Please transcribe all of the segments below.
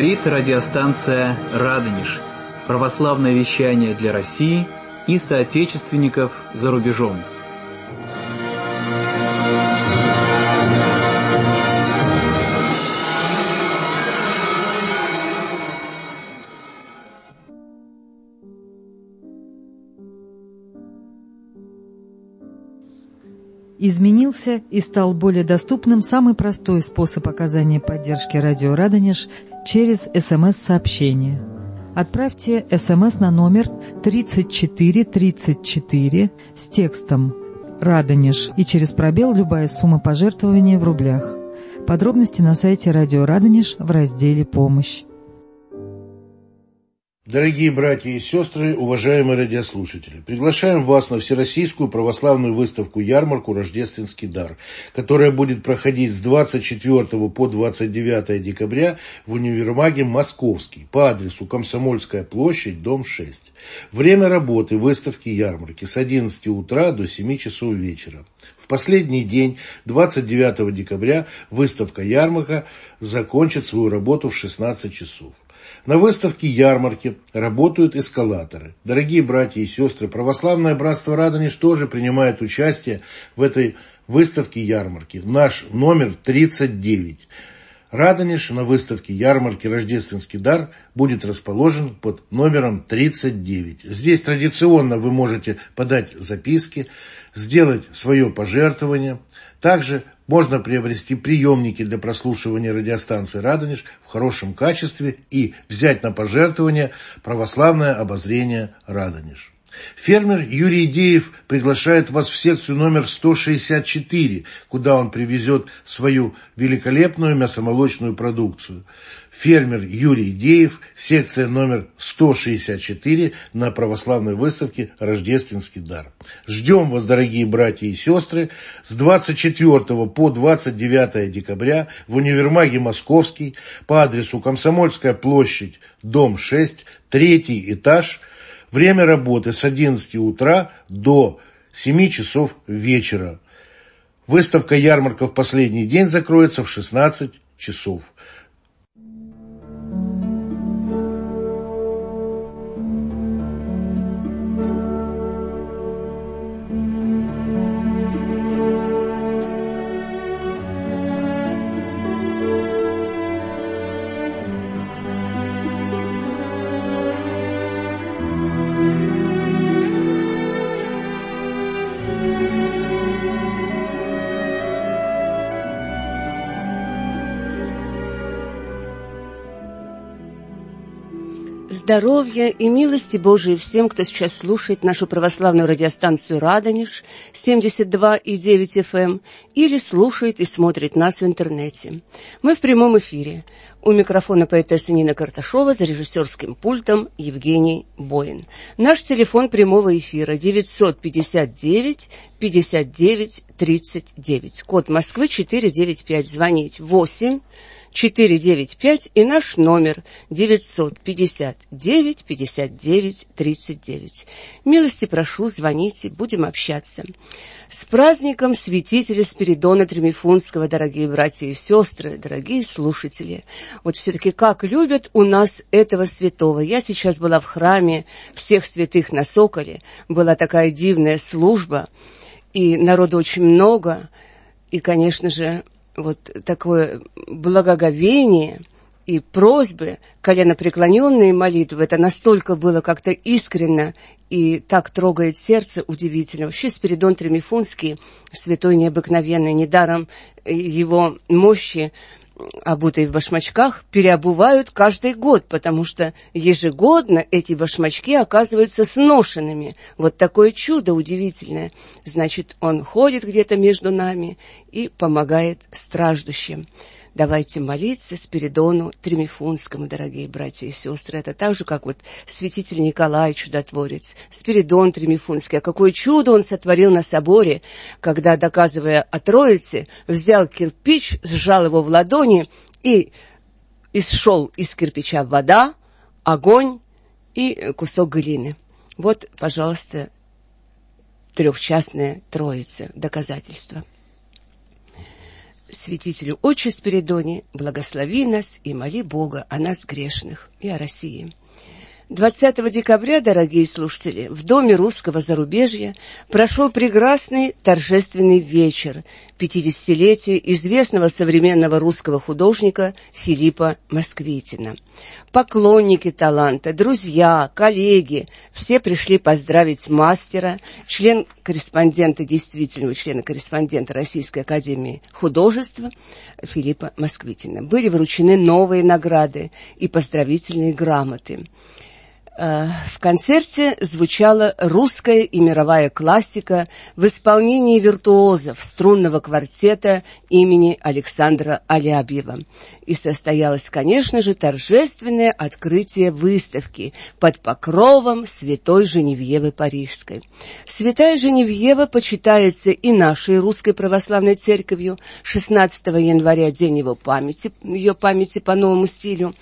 Говорит радиостанция «Радонеж». Православное вещание для России и соотечественников за рубежом. Изменился и стал более доступным самый простой способ оказания поддержки радио «Радонеж» через СМС-сообщение. Отправьте СМС на номер 3434 с текстом «Радонеж» и через пробел любая сумма пожертвования в рублях. Подробности на сайте радио «Радонеж» в разделе «Помощь». Дорогие братья и сестры, уважаемые радиослушатели, приглашаем вас на Всероссийскую православную выставку-ярмарку «Рождественский дар», которая будет проходить с 24 по 29 декабря в универмаге «Московский» по адресу Комсомольская площадь, дом 6. Время работы выставки-ярмарки с 11 утра до 7 часов вечера. В последний день, 29 декабря, выставка-ярмарка закончит свою работу в 16 часов. На выставке-ярмарке работают эскалаторы. Дорогие братья и сестры, православное братство Радонеж тоже принимает участие в этой выставке-ярмарке. Наш номер 39. Радонеж на выставке-ярмарке «Рождественский дар» будет расположен под номером 39. Здесь традиционно вы можете подать записки, сделать свое пожертвование. Также можно приобрести приемники для прослушивания радиостанции «Радонеж» в хорошем качестве и взять на пожертвование православное обозрение «Радонеж». Фермер Юрий Идеев приглашает вас в секцию номер 164, куда он привезет свою великолепную мясомолочную продукцию. Фермер Юрий Идеев, секция номер 164 на православной выставке «Рождественский дар». Ждем вас, дорогие братья и сестры, с 24 по 29 декабря в универмаге «Московский» по адресу Комсомольская площадь, дом 6, 3 этаж. Время работы с 11 утра до 7 часов вечера. Выставка-ярмарка в последний день закроется в 16 часов. Здоровья и милости Божией всем, кто сейчас слушает нашу православную радиостанцию «Радонеж» 72,9 FM или слушает и смотрит нас в интернете. Мы в прямом эфире. У микрофона поэтесса Нина Карташова, за режиссерским пультом Евгений Боин. Наш телефон прямого эфира 959 59 39. Код Москвы 495. Звонить 8 495 и наш номер 959 59 39. Милости прошу, звоните, будем общаться. С праздником святителя Спиридона Тремифунского, дорогие братья и сестры, дорогие слушатели. Вот все-таки как любят у нас этого святого. Я сейчас была в храме всех святых на Соколе. Была такая дивная служба, и народу очень много, и, конечно же, вот такое благоговение и просьбы, коленопреклоненные молитвы, это настолько было как-то искренно и так трогает сердце, удивительно. Вообще Спиридон Тремифунский, святой необыкновенный, недаром его мощи, обутые в башмачках, переобувают каждый год, потому что ежегодно эти башмачки оказываются сношенными. Вот такое чудо удивительное. Значит, он ходит где-то между нами и помогает страждущим. Давайте молиться Спиридону Тремифунскому, дорогие братья и сестры. Это так же, как вот святитель Николай Чудотворец, Спиридон Тремифунский. А какое чудо он сотворил на соборе, когда, доказывая о Троице, взял кирпич, сжал его в ладони, и исшел из кирпича вода, огонь и кусок глины. Вот, пожалуйста, трехчастная Троица, доказательство. Святителю Отче Спиридоне, благослови нас и моли Бога о нас грешных и о России. 20 декабря, дорогие слушатели, в Доме русского зарубежья прошел прекрасный торжественный вечер 50-летия известного современного русского художника Филиппа Москвитина. Поклонники таланта, друзья, коллеги – все пришли поздравить мастера, члена-корреспондента Российской академии художеств Филиппа Москвитина. Были вручены новые награды и поздравительные грамоты. В концерте звучала русская и мировая классика в исполнении виртуозов струнного квартета имени Александра Алябьева. И состоялось, конечно же, торжественное открытие выставки под покровом Святой Женевьевы Парижской. Святая Женевьева почитается и нашей Русской Православной Церковью. 16 января день ее памяти по новому стилю.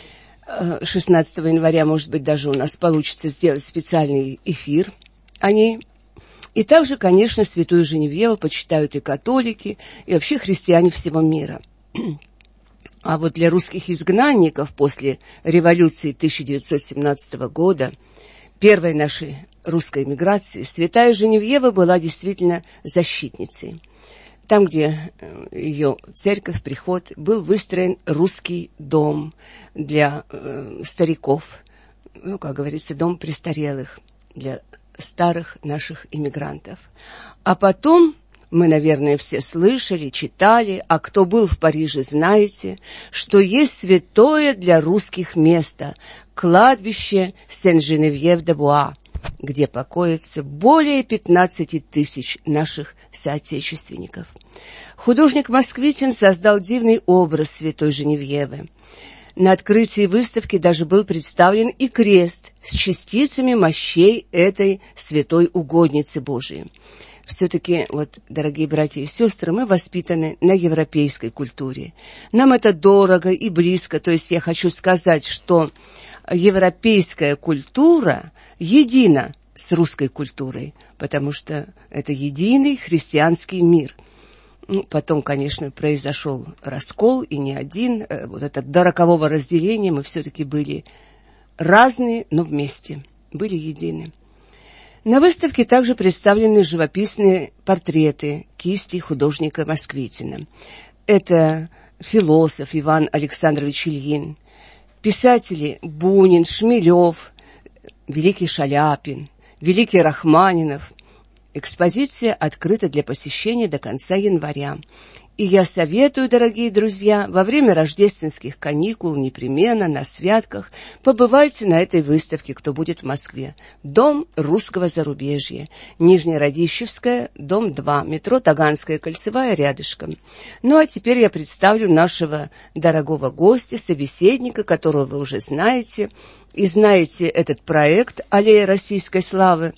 16 января, может быть, даже у нас получится сделать специальный эфир о ней. И также, конечно, Святую Женевьеву почитают и католики, и вообще христиане всего мира. А вот для русских изгнанников после революции 1917 года, первой нашей русской эмиграции, Святая Женевьева была действительно защитницей. Там, где ее церковь, приход, был выстроен русский дом для стариков, как говорится, дом престарелых для старых наших иммигрантов. А потом мы, наверное, все слышали, читали, а кто был в Париже, знаете, что есть святое для русских место – кладбище Сен-Женевьев-де-Буа, где покоятся более 15 тысяч наших соотечественников. Художник Москвитин создал дивный образ Святой Женевьевы. На открытии выставки даже был представлен и крест с частицами мощей этой святой угодницы Божией. Все-таки, дорогие братья и сестры, мы воспитаны на европейской культуре. Нам это дорого и близко. То есть я хочу сказать, что европейская культура едина с русской культурой, потому что это единый христианский мир. Потом, конечно, произошел раскол, и не один. До рокового разделения мы все-таки были разные, но вместе, были едины. На выставке также представлены живописные портреты кисти художника Москвитина. Это философ Иван Александрович Ильин, писатели Бунин, Шмелев, великий Шаляпин, великий Рахманинов. Экспозиция открыта для посещения до конца января. И я советую, дорогие друзья, во время рождественских каникул непременно на святках побывайте на этой выставке, кто будет в Москве. Дом русского зарубежья. Нижняя Радищевская, дом 2, метро Таганская кольцевая рядышком. Ну а теперь я представлю нашего дорогого гостя, собеседника, которого вы уже знаете. И знаете этот проект «Аллея российской славы».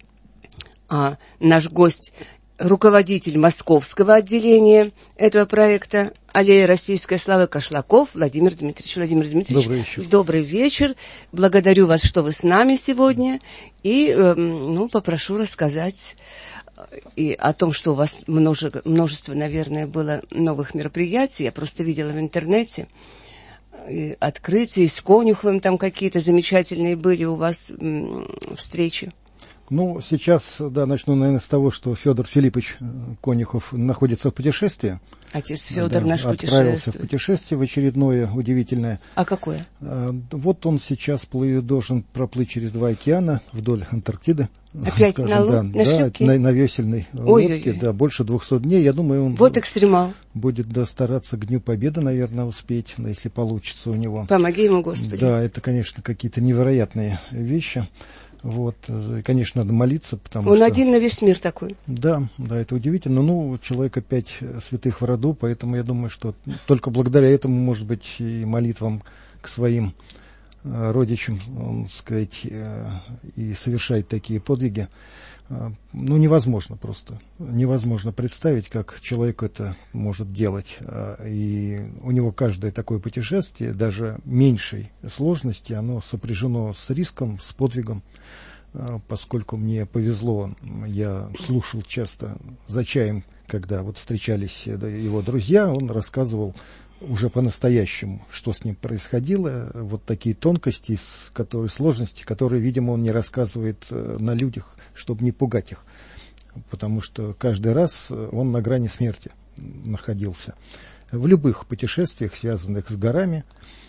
А наш гость – руководитель московского отделения этого проекта «Аллея российской славы» Кошлаков Владимир Дмитриевич. Владимир Дмитриевич, добрый вечер. Добрый вечер. Благодарю вас, что вы с нами сегодня. И попрошу рассказать и о том, что у вас множество, наверное, было новых мероприятий. Я просто видела в интернете. И открытия, и с Конюховым там какие-то замечательные были у вас встречи. Сейчас, начну, наверное, с того, что Федор Филиппович Конюхов находится в путешествии. Отец Федор наш отправился в путешествие в очередное, удивительное. А какое? Он сейчас должен проплыть через 2 океана вдоль Антарктиды. Опять на шлюпке? На весельной лодке, больше 200 дней. Я думаю, он экстремал. Будет стараться к Дню Победы, наверное, успеть, если получится у него. Помоги ему, Господи. Да, это, конечно, какие-то невероятные вещи. Конечно, надо молиться, потому что... Он один на весь мир такой. Да, это удивительно. Человека 5 святых в роду, поэтому я думаю, что только благодаря этому, может быть, и молитвам к своим родичам, и совершать такие подвиги. Невозможно просто. Невозможно представить, как человек это может делать. И у него каждое такое путешествие, даже меньшей сложности, оно сопряжено с риском, с подвигом. поскольку мне повезло, я слушал часто за чаем, когда вот встречались его друзья, он рассказывал уже по-настоящему, что с ним происходило, вот такие тонкости, сложности, которые, видимо, он не рассказывает на людях, чтобы не пугать их, потому что каждый раз он на грани смерти находился. В любых путешествиях, связанных с горами,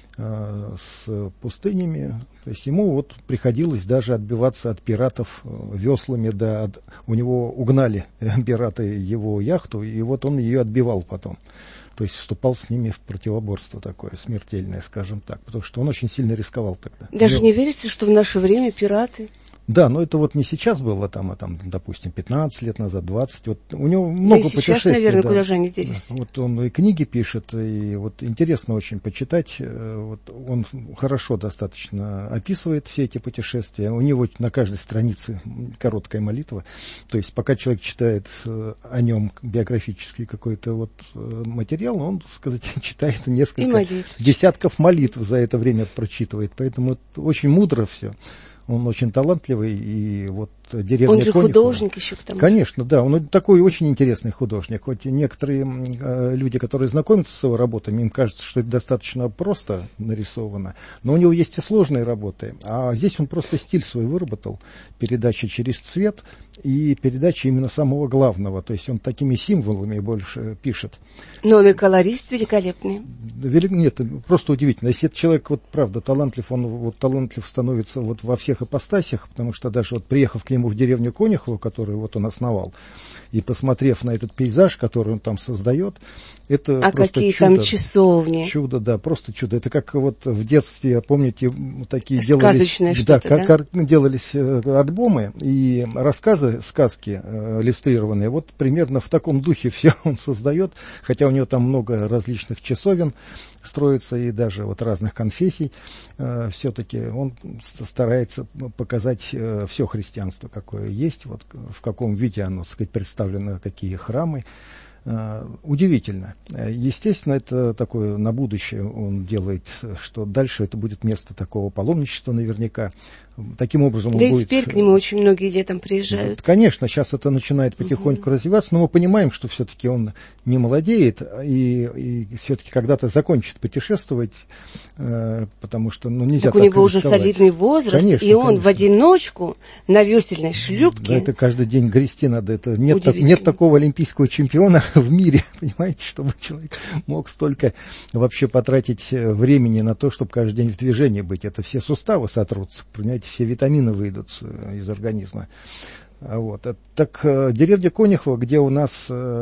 с пустынями, то есть ему вот приходилось даже отбиваться от пиратов веслами, да, у него угнали пираты его яхту, и вот он ее отбивал потом. То есть вступал с ними в противоборство такое, смертельное, скажем так, потому что он очень сильно рисковал тогда. Даже не верится, что в наше время пираты? Да, но это вот не сейчас было, там, допустим, 15 лет назад, 20. Вот у него много путешествий. Сейчас, наверное, да. Куда же они делись? Вот он и книги пишет, и вот интересно очень почитать. Вот он хорошо достаточно описывает все эти путешествия. У него на каждой странице короткая молитва. То есть пока человек читает о нем биографический какой-то вот материал, он, так сказать, читает несколько десятков молитв за это время прочитывает. Поэтому это очень мудро все. Он очень талантливый, и вот деревня Он же Конюхово, художник еще к тому. Конечно, да, он такой очень интересный художник. Хоть некоторые люди, которые знакомятся с его работами, им кажется, что это достаточно просто нарисовано, но у него есть и сложные работы. А здесь он просто стиль свой выработал, передача через цвет и передача именно самого главного. То есть он такими символами больше пишет. Но он и колорист великолепный. Нет, просто удивительно. Если этот человек, вот правда, талантлив, он вот талантлив становится вот во всех ипостасях, потому что даже вот приехав к нему в деревню Конюхово, которую вот он основал, и посмотрев на этот пейзаж, который он там создает, это просто какие чудо. Там часовни. Чудо, да, просто чудо. Это как вот в детстве, помните, такие сказочное делались, делались альбомы и рассказы, сказки иллюстрированные. Вот примерно в таком духе все он создает, хотя у него там много различных часовен строится и даже вот разных конфессий, все-таки он старается показать все христианство, какое есть, вот в каком виде оно, так сказать, представлено, какие храмы. Удивительно. Естественно, это такое на будущее он делает, что дальше это будет место такого паломничества наверняка. Таким образом, да и теперь к нему очень многие летом приезжают. Конечно, сейчас это начинает потихоньку развиваться, но мы понимаем, что все-таки он не молодеет и все-таки когда-то закончит путешествовать, потому что нельзя так у него уже рисковать. солидный возраст, конечно, и он в одиночку на весельной шлюпке. Да, это каждый день грести надо. Это нет такого олимпийского чемпиона в мире, понимаете, чтобы человек мог столько вообще потратить времени на то, чтобы каждый день в движении быть. Это все суставы сотрутся, понимаете, все витамины выйдут из организма. Вот. Так деревня Конюхово, где у нас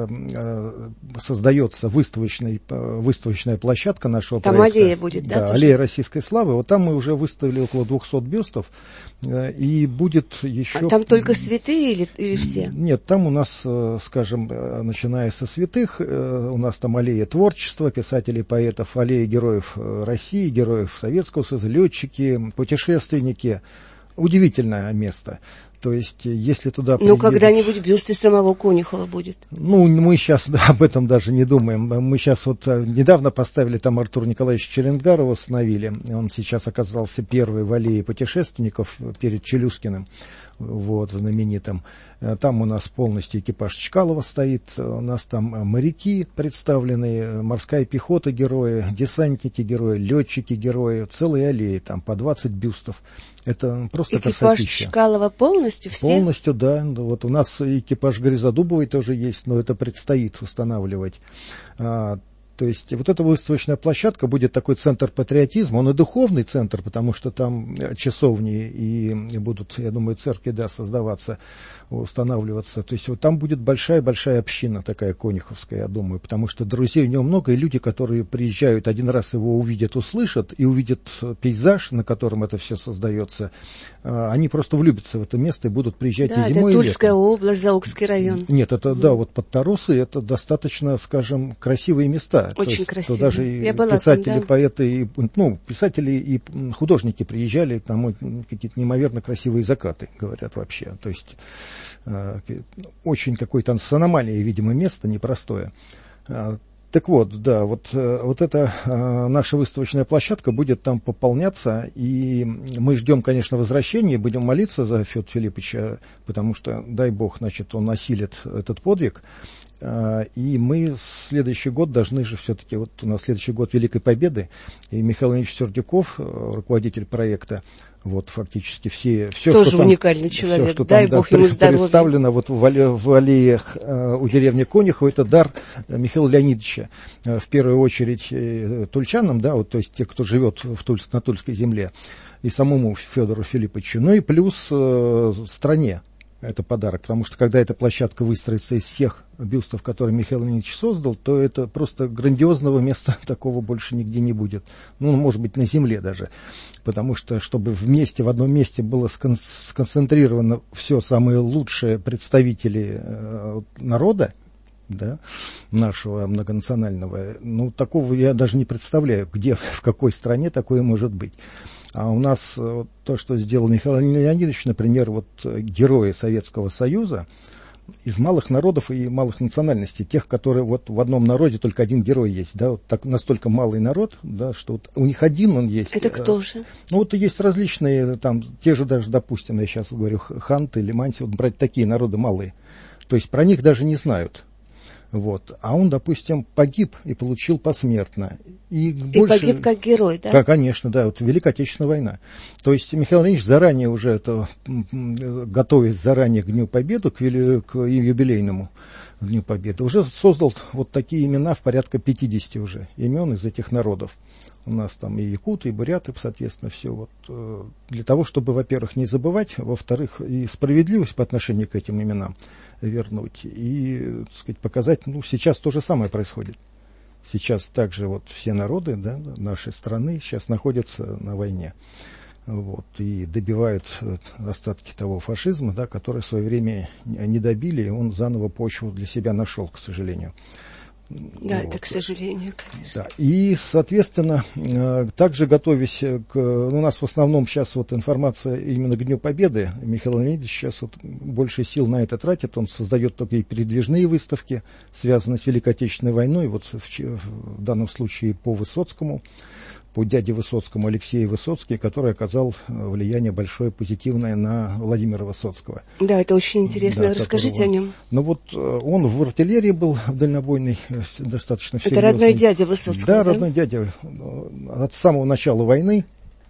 создается выставочная площадка нашего там проекта. Там аллея будет, да? Да, аллея российской славы. Вот там мы уже выставили около 200 бюстов. И будет еще... А там только святые или все? Нет, там у нас, скажем, начиная со святых, у нас там аллея творчества, писателей, поэтов, аллея героев России, героев Советского Союза, летчики, путешественники. Удивительное место. То есть, если туда приедет... когда-нибудь бюст и самого Конюхова будет. Мы сейчас об этом даже не думаем. Мы сейчас вот недавно поставили там Артура Николаевича Черенгарова, установили. Он сейчас оказался первый в аллее путешественников перед Челюскиным, вот, знаменитым. Там у нас полностью экипаж Чкалова стоит. У нас там моряки представлены, морская пехота герои, десантники герои, летчики герои. Целые аллеи, там по 20 бюстов. Это просто красотища. Экипаж Чкалова полностью все? Полностью, да. Вот у нас экипаж Гризодубовой тоже есть, но это предстоит устанавливать. То есть вот эта выставочная площадка будет такой центр патриотизма, он и духовный центр, потому что там часовни и будут, я думаю, церкви, да, создаваться, устанавливаться. То есть вот там будет большая-большая община такая конюховская, я думаю, потому что друзей у него много, и люди, которые приезжают, один раз его увидят, услышат, и увидят пейзаж, на котором это все создается, они просто влюбятся в это место и будут приезжать и зимой, и летом. Да, это Тульская область, Заокский район. Нет, это, да, вот под Тарусы, это достаточно, скажем, красивые места. Очень красиво. Даже и писатели, поэты, писатели и художники приезжали, там какие-то неимоверно красивые закаты, говорят вообще. То есть очень какое-то с аномалией, видимо, место непростое. Так вот, да, вот эта наша выставочная площадка будет там пополняться, и мы ждем, конечно, возвращения, будем молиться за Федора Филипповича, потому что, дай бог, значит, он осилит этот подвиг, и мы следующий год должны же все-таки, вот у нас следующий год Великой Победы, и Михаил Ильич Сердюков, руководитель проекта, вот фактически все, тоже что там, уникальный человек, все, что дай там, бог ему здоровья. представлено вот в аллеях у деревни Конюхова, это дар Михаила Леонидовича, в первую очередь тульчанам, да, вот, то есть те, кто живет на Тульской земле, и самому Федору Филипповичу, ну и плюс стране. Это подарок, потому что когда эта площадка выстроится из всех бюстов, которые Михаил Леонидович создал, то это просто грандиозного места такого больше нигде не будет. Ну, может быть, на земле даже. Потому что, чтобы вместе, в одном месте было сконцентрировано все самые лучшие представители народа, да, нашего многонационального, ну, такого я даже не представляю, где, в какой стране такое может быть. А у нас то, что сделал Михаил Леонидович, например, вот герои Советского Союза из малых народов и малых национальностей, тех, которые вот в одном народе только один герой есть, да, вот так, настолько малый народ, да, что вот у них один он есть. Это кто же? Ну, вот есть различные, там, те же даже, допустим, я сейчас говорю, ханты, лиманси, вот брать такие народы малые, то есть про них даже не знают. Вот. А он, допустим, погиб и получил посмертно. И погиб как герой, да? Конечно, да, вот Великая Отечественная война. То есть Михаил Ильич заранее уже это, готовясь заранее к Дню Победы, к юбилейному Дню Победы, уже создал вот такие имена, в порядка 50 уже имен из этих народов. У нас там и якуты, и буряты, соответственно, все вот для того, чтобы, во-первых, не забывать, во-вторых, и справедливость по отношению к этим именам вернуть, и, так сказать, показать, ну, сейчас то же самое происходит. Сейчас также вот все народы, да, нашей страны сейчас находятся на войне. Вот, и добивают остатки того фашизма, да, который в свое время не добили, и он заново почву для себя нашел, к сожалению. Да, вот. это к сожалению, конечно. Да. И, соответственно, также готовясь у нас в основном сейчас вот информация именно к Дню Победы, Михаил Леонидович сейчас вот больше сил на это тратит, он создает такие передвижные выставки, связанные с Великой Отечественной войной, вот в данном случае по Высоцкому, по дяде Высоцкому, Алексею Высоцкий, который оказал влияние большое позитивное на Владимира Высоцкого. Да, это очень интересно. Да, расскажите о нем. Ну вот он в артиллерии был дальнобойный, достаточно серьезный. Это родной дядя Высоцкого, да? Да, родной дядя. От самого начала войны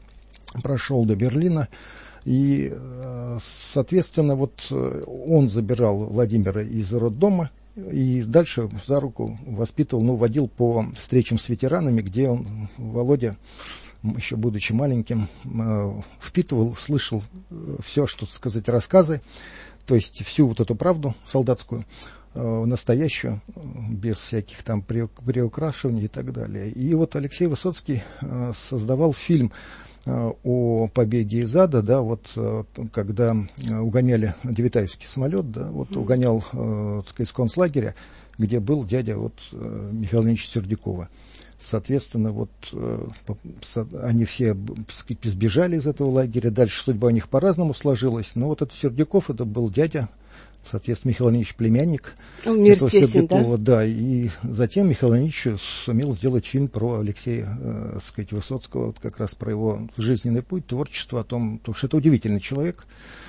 прошел до Берлина. И, соответственно, вот он забирал Владимира из роддома, и дальше за руку воспитывал, ну, водил по встречам с ветеранами, где он, Володя, еще будучи маленьким, впитывал, слышал все, что сказать, рассказы, то есть всю вот эту правду солдатскую, настоящую, без всяких там приукрашиваний и так далее. И вот Алексей Высоцкий создавал фильм о победе из ада, да, вот когда угоняли Девятаевский самолет, да, вот угонял, так сказать, с концлагеря, где был дядя вот Михаила Ильича Сердюкова. Соответственно, вот они все, так сказать, сбежали из этого лагеря, дальше судьба у них по-разному сложилась, но вот этот Сердюков, это был дядя, соответственно, Михаил Ильич племянник. Мир тесен, да? Да, и затем Михаил Ильич сумел сделать фильм про Алексея, так сказать, Высоцкого, вот как раз про его жизненный путь, творчество, о том, что это удивительный человек.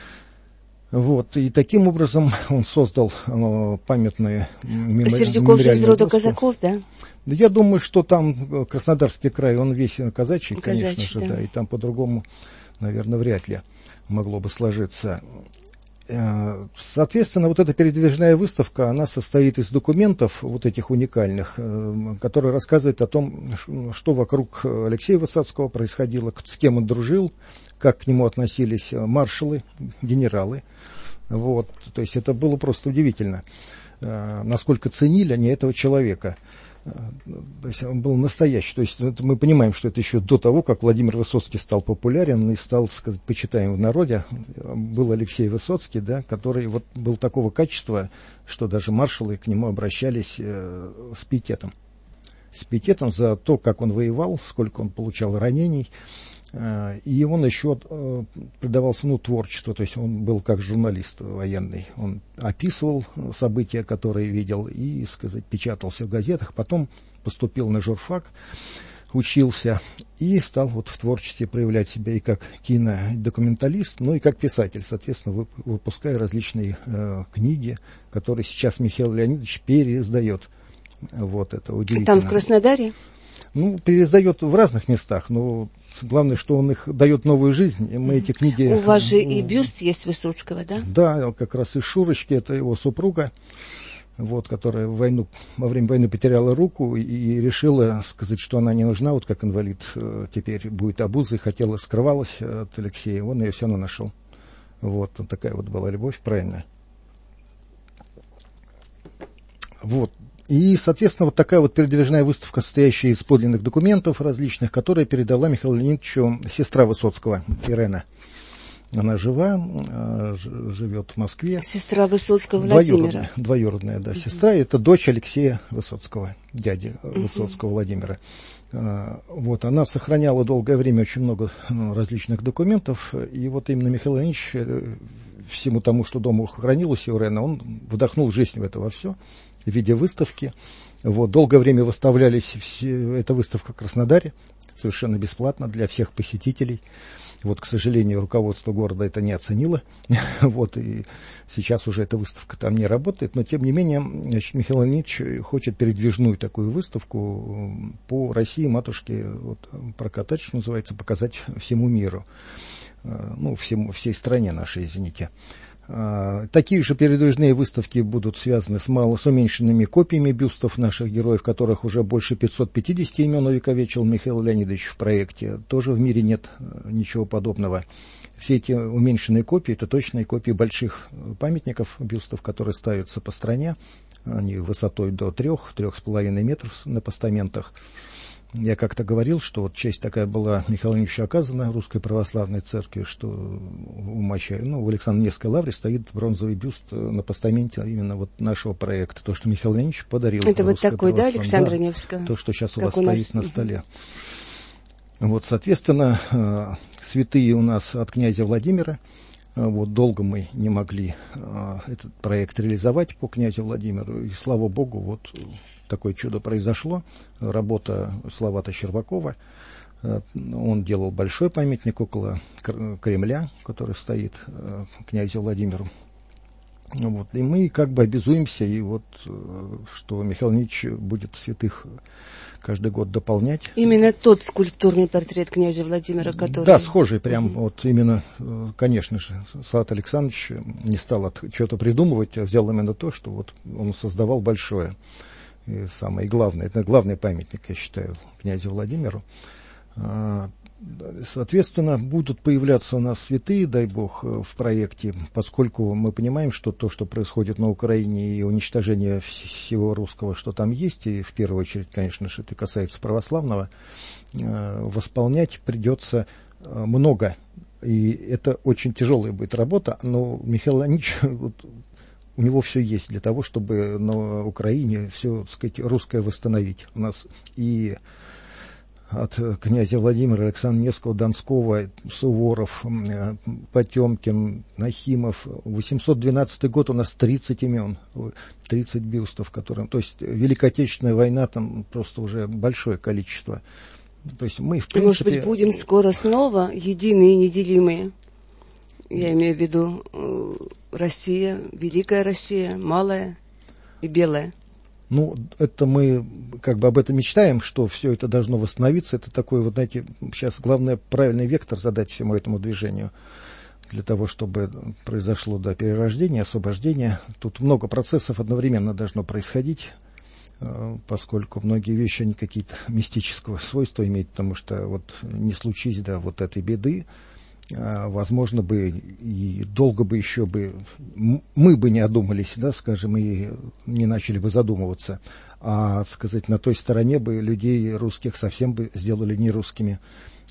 Вот, и таким образом он создал памятные Сердюков же из рода казаков, да? Я думаю, что там Краснодарский край, он весь казачий, конечно же, да, и там по-другому, наверное, вряд ли могло бы сложиться. Соответственно, вот эта передвижная выставка, она состоит из документов вот этих уникальных, которые рассказывают о том, что вокруг Алексея Высоцкого происходило, с кем он дружил, как к нему относились маршалы, генералы. Вот. То есть это было просто удивительно, насколько ценили они этого человека. То есть он был настоящий. То есть мы понимаем, что это еще до того, как Владимир Высоцкий стал популярен и стал, сказать, почитаем в народе. Был Алексей Высоцкий, да, который вот был такого качества, что даже маршалы к нему обращались с пиететом. С пиететом за то, как он воевал, сколько он получал ранений. И он еще предавался творчеству, то есть он был как журналист военный. Он описывал события, которые видел, и, сказать, печатался в газетах. Потом поступил на журфак, учился и стал в творчестве проявлять себя и как кинодокументалист, и как писатель, соответственно, выпуская различные книги, которые сейчас Михаил Леонидович переиздает. Это удивительно. Там в Краснодаре? Переиздает в разных местах, но главное, что он их дает новую жизнь. И мы эти книги... У вас же и бюст есть Высоцкого, да? Да, как раз из Шурочки, это его супруга, которая во время войны потеряла руку и решила сказать, что она не нужна, как инвалид теперь будет обузой, скрывалась от Алексея, он ее все равно нашел. Такая была любовь правильная. И, соответственно, такая передвижная выставка, состоящая из подлинных документов различных, которая передала Михаилу Леонидовичу сестра Высоцкого, Ирена. Она живет в Москве. Сестра Высоцкого Владимира. Двоюродная, сестра. Это дочь Алексея Высоцкого, дяди Высоцкого Владимира. Она сохраняла долгое время очень много различных документов. И именно Михаил Леонидович, всему тому, что дома хранилось у Ирена, он вдохнул жизнь в это во все. В виде выставки. Долгое время выставлялись, эта выставка в Краснодаре, совершенно бесплатно для всех посетителей. К сожалению, руководство города это не оценило. И сейчас уже эта выставка там не работает. Но, тем не менее, Михаил Леонидович хочет передвижную такую выставку по России, матушке, прокатать, что называется, показать всему миру. Всей стране нашей, извините. Такие же передвижные выставки будут связаны с уменьшенными копиями бюстов наших героев, которых уже больше 550 имен увековечил Михаил Леонидович в проекте. Тоже в мире нет ничего подобного. Все эти уменьшенные копии — это точные копии больших памятников, бюстов, которые ставятся по стране. Они высотой до 3-3,5 метров на постаментах. Я как-то говорил, что честь такая была Михаилу Леонидовичу оказана Русской Православной Церкви, что в Александре Невской лавре стоит бронзовый бюст на постаменте именно нашего проекта. То, что Михаил Леонидович подарил. Это такой, да, Александра Невского? То, что сейчас у вас стоит на столе. Соответственно, святые у нас от князя Владимира. Долго мы не могли этот проект реализовать по князю Владимиру. И слава Богу, такое чудо произошло. Работа Славата Щербакова. Он делал большой памятник около Кремля, который стоит князю Владимиру. И мы обязуемся, что Михаил Леонидович будет святых каждый год дополнять. Именно тот скульптурный портрет князя Владимира, который... Да, схожий прям, именно, конечно же, Слават Александрович не стал что-то придумывать, а взял именно то, что он создавал большое. И самое главное, это главный памятник, я считаю, князю Владимиру. Соответственно, будут появляться у нас святые, дай бог, в проекте, поскольку мы понимаем, что то, что происходит на Украине, и уничтожение всего русского, что там есть, и в первую очередь, конечно же, это касается православного, восполнять придется много. И это очень тяжелая будет работа, но Михаил Леонидович, у него все есть для того, чтобы на Украине все, так сказать, русское восстановить. У нас и от князя Владимира, Александра Невского, Донского, Суворов, Потемкин, Нахимов. 812 год у нас 30 имен, 30 бюстов, которым, то есть Великая Отечественная война, там просто уже большое количество. То есть мы, в принципе... Может быть, будем скоро снова единые и неделимые? Я имею в виду Россия, Великая Россия, малая и белая. Это мы об этом мечтаем, что все это должно восстановиться. Это такой, знаете, сейчас главное правильный вектор задать всему этому движению, для того, чтобы произошло перерождение, освобождение. Тут много процессов одновременно должно происходить, поскольку многие вещи, они какие-то мистического свойства имеют, потому что не случись, этой беды, возможно бы и долго бы еще бы мы бы не одумались, скажем, и не начали бы задумываться, а, сказать, на той стороне бы людей русских совсем бы сделали не русскими,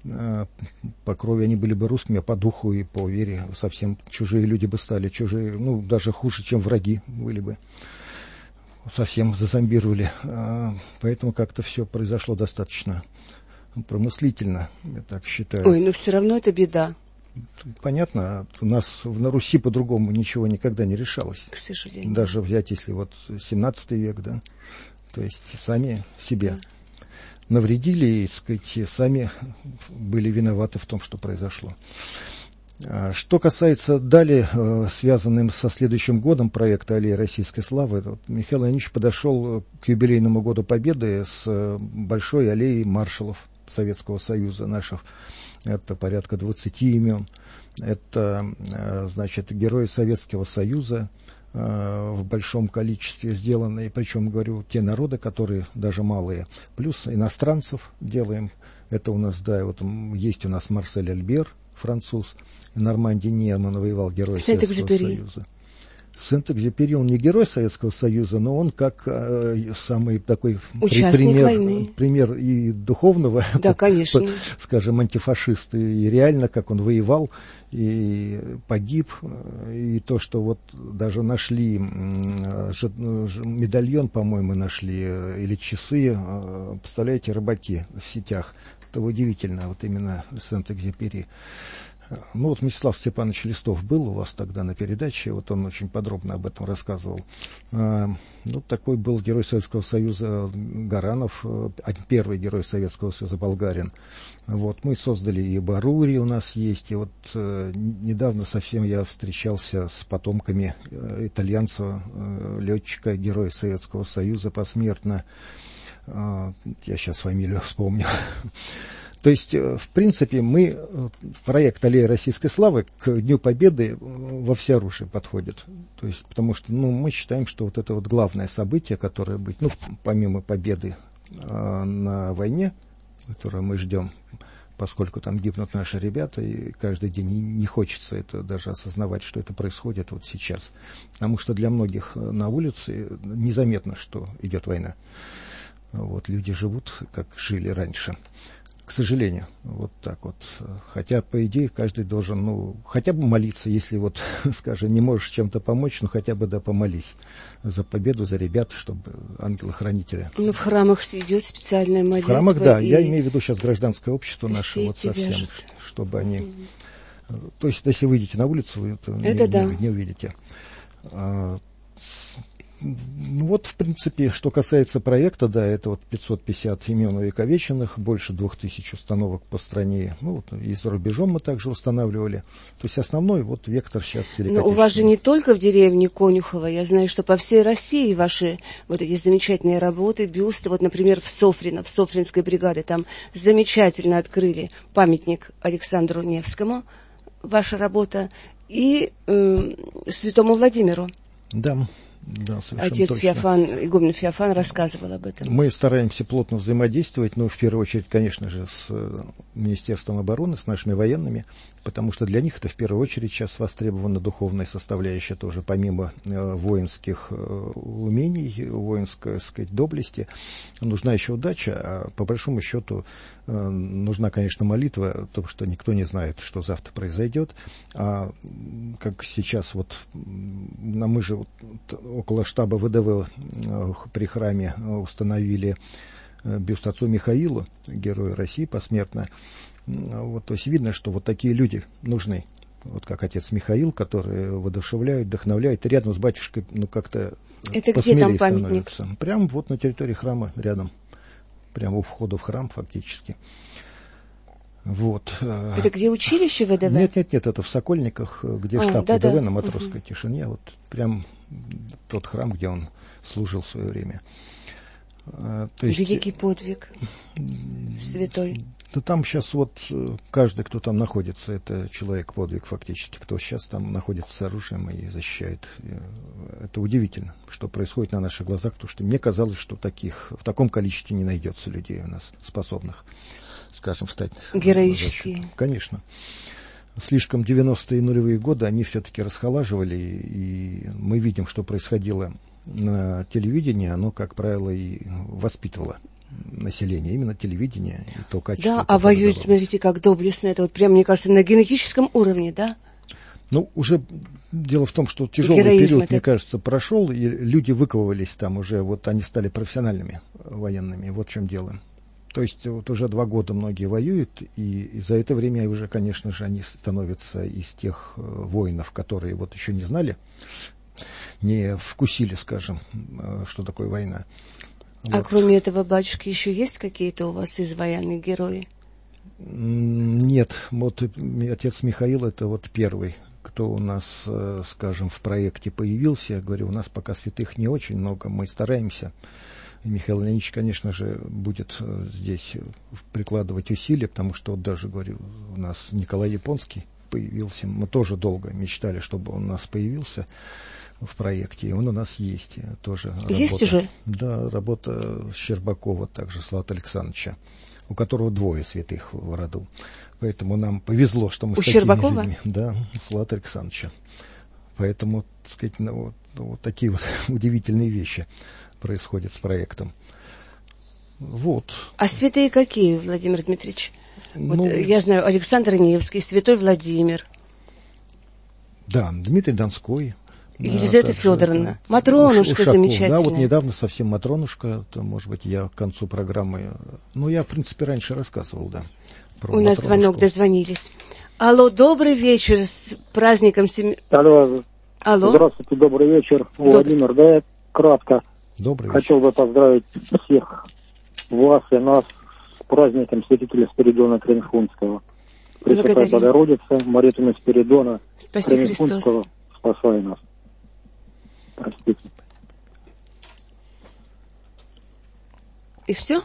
по крови они были бы русскими, а по духу и по вере совсем чужие люди бы стали, чужие, даже хуже, чем враги были бы, совсем зазомбировали, поэтому как-то все произошло достаточно промыслительно, я так считаю. Ой, но все равно это беда. Понятно, у нас на Руси по-другому ничего никогда не решалось. К сожалению. Даже взять, если вот 17 век, да, то есть сами себе навредили и, так сказать, сами были виноваты в том, что произошло. Что касается далее, связанным со следующим годом проекта «Аллея российской славы», вот Михаил Леонидович подошел к юбилейному году Победы с большой аллеей маршалов Советского Союза наших. Это порядка 20 имен. Это, значит, герои Советского Союза в большом количестве сделаны. Причем, говорю, те народы, которые даже малые. Плюс иностранцев делаем. Это у нас, да, вот есть у нас Марсель Альбер, француз. В Нормандии Неман воевал, герой Советского Союза. Сент-Экзюпери, он не герой Советского Союза, но он как самый такой пример и духовного, да, конечно, скажем, антифашист. И реально, как он воевал и погиб. И то, что вот даже нашли медальон, по-моему, нашли, или часы, представляете, рыбаки в сетях. Это удивительно, вот именно Сент-Экзюпери. Ну вот Мстислав Степанович Листов был у вас тогда на передаче, вот он очень подробно об этом рассказывал. Ну, такой был герой Советского Союза Гаранов, первый герой Советского Союза болгарин. Вот мы создали и Барури у нас есть, и вот недавно совсем я встречался с потомками итальянца, летчика, героя Советского Союза посмертно. Я сейчас фамилию вспомню. То есть, в принципе, мы, проект «Аллея российской славы» к Дню Победы во всеоружие подходит. То есть, потому что, мы считаем, что вот это вот главное событие, которое будет, помимо победы на войне, которую мы ждем, поскольку там гибнут наши ребята, и каждый день не хочется это даже осознавать, что это происходит вот сейчас. Потому что для многих на улице незаметно, что идет война. Вот, люди живут, как жили раньше. К сожалению, вот так вот. Хотя, по идее, каждый должен, хотя бы молиться, если вот, скажем, не можешь чем-то помочь, хотя бы, да, помолись за победу, за ребят, чтобы ангелы-хранители. В храмах идет специальная молитва. В храмах, да, я имею в виду сейчас гражданское общество наше, вот совсем, чтобы они... То есть, если выйдете на улицу, вы это не увидите. Вот, в принципе, что касается проекта, да, это вот 550 имен увековеченных, больше 2000 установок по стране, и за рубежом мы также устанавливали. То есть основной вот вектор сейчас великотечественный. Но у вас же не только в деревне Конюхово, я знаю, что по всей России ваши вот эти замечательные работы, бюсты, вот, например, в Софринской бригаде, там замечательно открыли памятник Александру Невскому, ваша работа, и святому Владимиру. Да, отец точно. Феофан, игумен Феофан рассказывал об этом. Мы стараемся плотно взаимодействовать, в первую очередь, конечно же, с Министерством обороны, с нашими военными, потому что для них это в первую очередь сейчас востребована духовная составляющая тоже, помимо воинских умений, воинской, так сказать, доблести, нужна еще удача, а по большому счету нужна, конечно, молитва, то, что никто не знает, что завтра произойдет, а как сейчас вот, мы же около штаба ВДВ при храме установили бюст отцу Михаилу, герою России посмертно. Вот, то есть видно, что вот такие люди нужны, вот как отец Михаил, которые воодушевляют, вдохновляют, и рядом с батюшкой, как-то это где там памятник? Становятся. Прямо вот на территории храма рядом, прямо у входа в храм фактически. Вот. Это где училище ВДВ? Нет, это в Сокольниках, где штаб ВДВ на Матросской тишине, вот прям тот храм, где он служил в свое время. То есть, великий подвиг, святой. Там сейчас вот каждый, кто там находится, это человек-подвиг фактически, кто сейчас там находится с оружием и защищает. Это удивительно, что происходит на наших глазах, потому что мне казалось, что в таком количестве не найдется людей у нас, способных, скажем, встать. Героические. Конечно. Слишком 90-е нулевые годы они все-таки расхолаживали, и мы видим, что происходило на телевидении, оно, как правило, и воспитывало население, именно телевидение, и то качество. Да, а воюют, смотрите, как доблестно, это вот прям, мне кажется, на генетическом уровне, да? Уже дело в том, что тяжелый период, мне кажется, прошел, и люди выковывались там уже, вот они стали профессиональными военными, вот в чем дело. То есть вот уже 2 года многие воюют, и за это время уже, конечно же, они становятся из тех воинов, которые вот еще не знали, не вкусили, скажем, что такое война. А Вот. кроме этого, батюшки, еще есть какие-то у вас изваянные герои? Нет, вот отец Михаил — это вот первый, кто у нас, скажем, в проекте появился. Я говорю, у нас пока святых не очень много, мы стараемся. И Михаил Леонидович, конечно же, будет здесь прикладывать усилия, потому что, вот даже, говорю, у нас Николай Японский появился. Мы тоже долго мечтали, чтобы он у нас появился в проекте, и он у нас есть. Тоже есть работа, уже? Да, работа Щербакова, также Славата Александровича, у которого 2 святых в роду. Поэтому нам повезло, что мы с такими людьми. Да, Славата Александровича. Поэтому, так сказать, вот такие вот удивительные вещи происходят с проектом. Вот. А святые какие, Владимир Дмитриевич? Вот, я знаю, Александр Невский, святой Владимир. Да, Дмитрий Донской. Елизавета Федоровна. Матронушка Ушаков, замечательная. Да, вот недавно совсем Матронушка, то, может быть, я к концу программы... я, в принципе, раньше рассказывал, да. У нас звонок, дозвонились. Алло, добрый вечер, с праздником Алло. Здравствуйте, добрый вечер. Владимир, да, я кратко хотел бы поздравить всех вас и нас с праздником святителя Спиридона Тремифунского. Пресвятая Богородица, молитвами Спиридона Тремифунского, спасай нас. Простите. И все?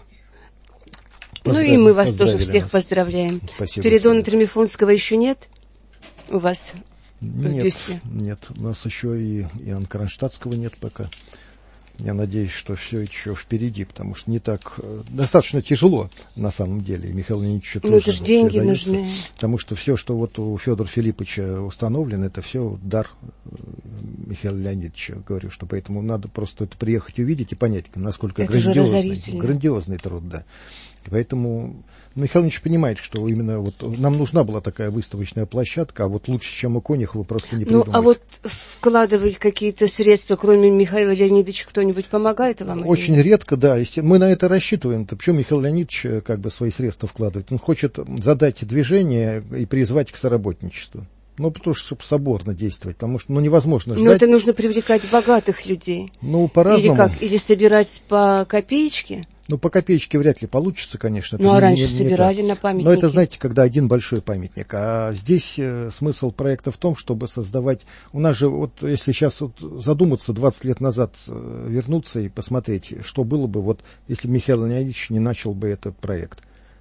И мы вас тоже всех поздравляем. Спасибо. Спиридона Тремифунского еще нет у вас в бюсте? Нет, у нас еще и Иоанна Кронштадтского нет пока. Я надеюсь, что все еще впереди, потому что не так... Достаточно тяжело, на самом деле. Михаил Леонидович тоже... это же деньги нужны. Потому что все, что вот у Федора Филипповича установлено, это все дар Михаила Леонидовича. Говорю, что поэтому надо просто это приехать увидеть и понять, насколько грандиозный труд, да. И поэтому... Михаил Ильич понимает, что именно вот нам нужна была такая выставочная площадка, а вот лучше, чем у Конюхова, просто не придумать. А вот вкладывать какие-то средства, кроме Михаила Леонидовича, кто-нибудь помогает вам? Очень редко, да. Мы на это рассчитываем. Почему Михаил Леонидович свои средства вкладывает? Он хочет задать движение и призвать к соработничеству. Потому что, чтобы соборно действовать, потому что, невозможно ждать. Но это нужно привлекать богатых людей. По-разному. Или собирать по копеечке? По копеечке вряд ли получится, конечно. А раньше собирали на памятники. Но это, знаете, когда один большой памятник. А здесь смысл проекта в том, чтобы создавать... У нас же, если сейчас задуматься, 20 лет назад вернуться и посмотреть, что было бы, если Михаил Леонидович не начал бы этот проект.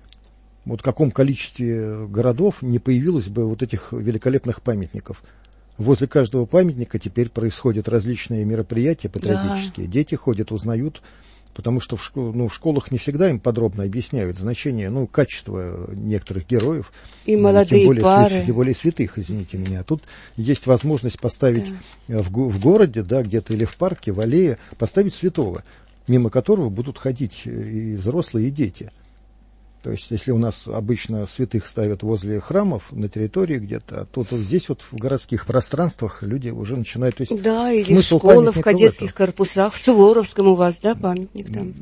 В каком количестве городов не появилось бы этих великолепных памятников. Возле каждого памятника теперь происходят различные мероприятия патриотические. Да. Дети ходят, узнают, потому что в школах не всегда им подробно объясняют значение, качество некоторых героев. И молодые пары. Тем более святых, извините меня. А тут есть возможность поставить в городе, да, где-то или в парке, в аллее, поставить святого, мимо которого будут ходить и взрослые, и дети. То есть, если у нас обычно святых ставят возле храмов, на территории где-то, то здесь в городских пространствах люди уже начинают... То есть, или в школах, в кадетских корпусах, в Суворовском у вас, да, памятник там?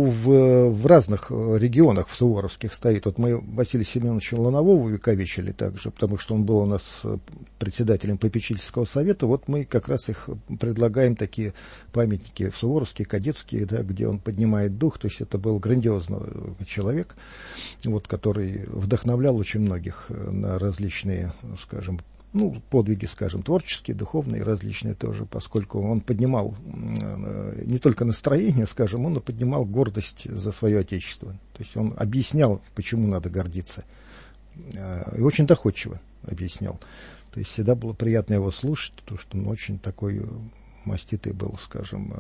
В разных регионах в Суворовских стоит. Мы Василия Семеновича Ланового увековечили также, потому что он был у нас председателем попечительского совета. Мы как раз их предлагаем, такие памятники в Суворовские, кадетские, да, где он поднимает дух. То есть, это был грандиозный человек, который вдохновлял очень многих на различные, скажем, подвиги, скажем, творческие, духовные, различные тоже, поскольку он поднимал не только настроение, скажем, он поднимал гордость за свое отечество. То есть он объяснял, почему надо гордиться. И очень доходчиво объяснял. То есть всегда было приятно его слушать, потому что он очень такой маститый был, скажем,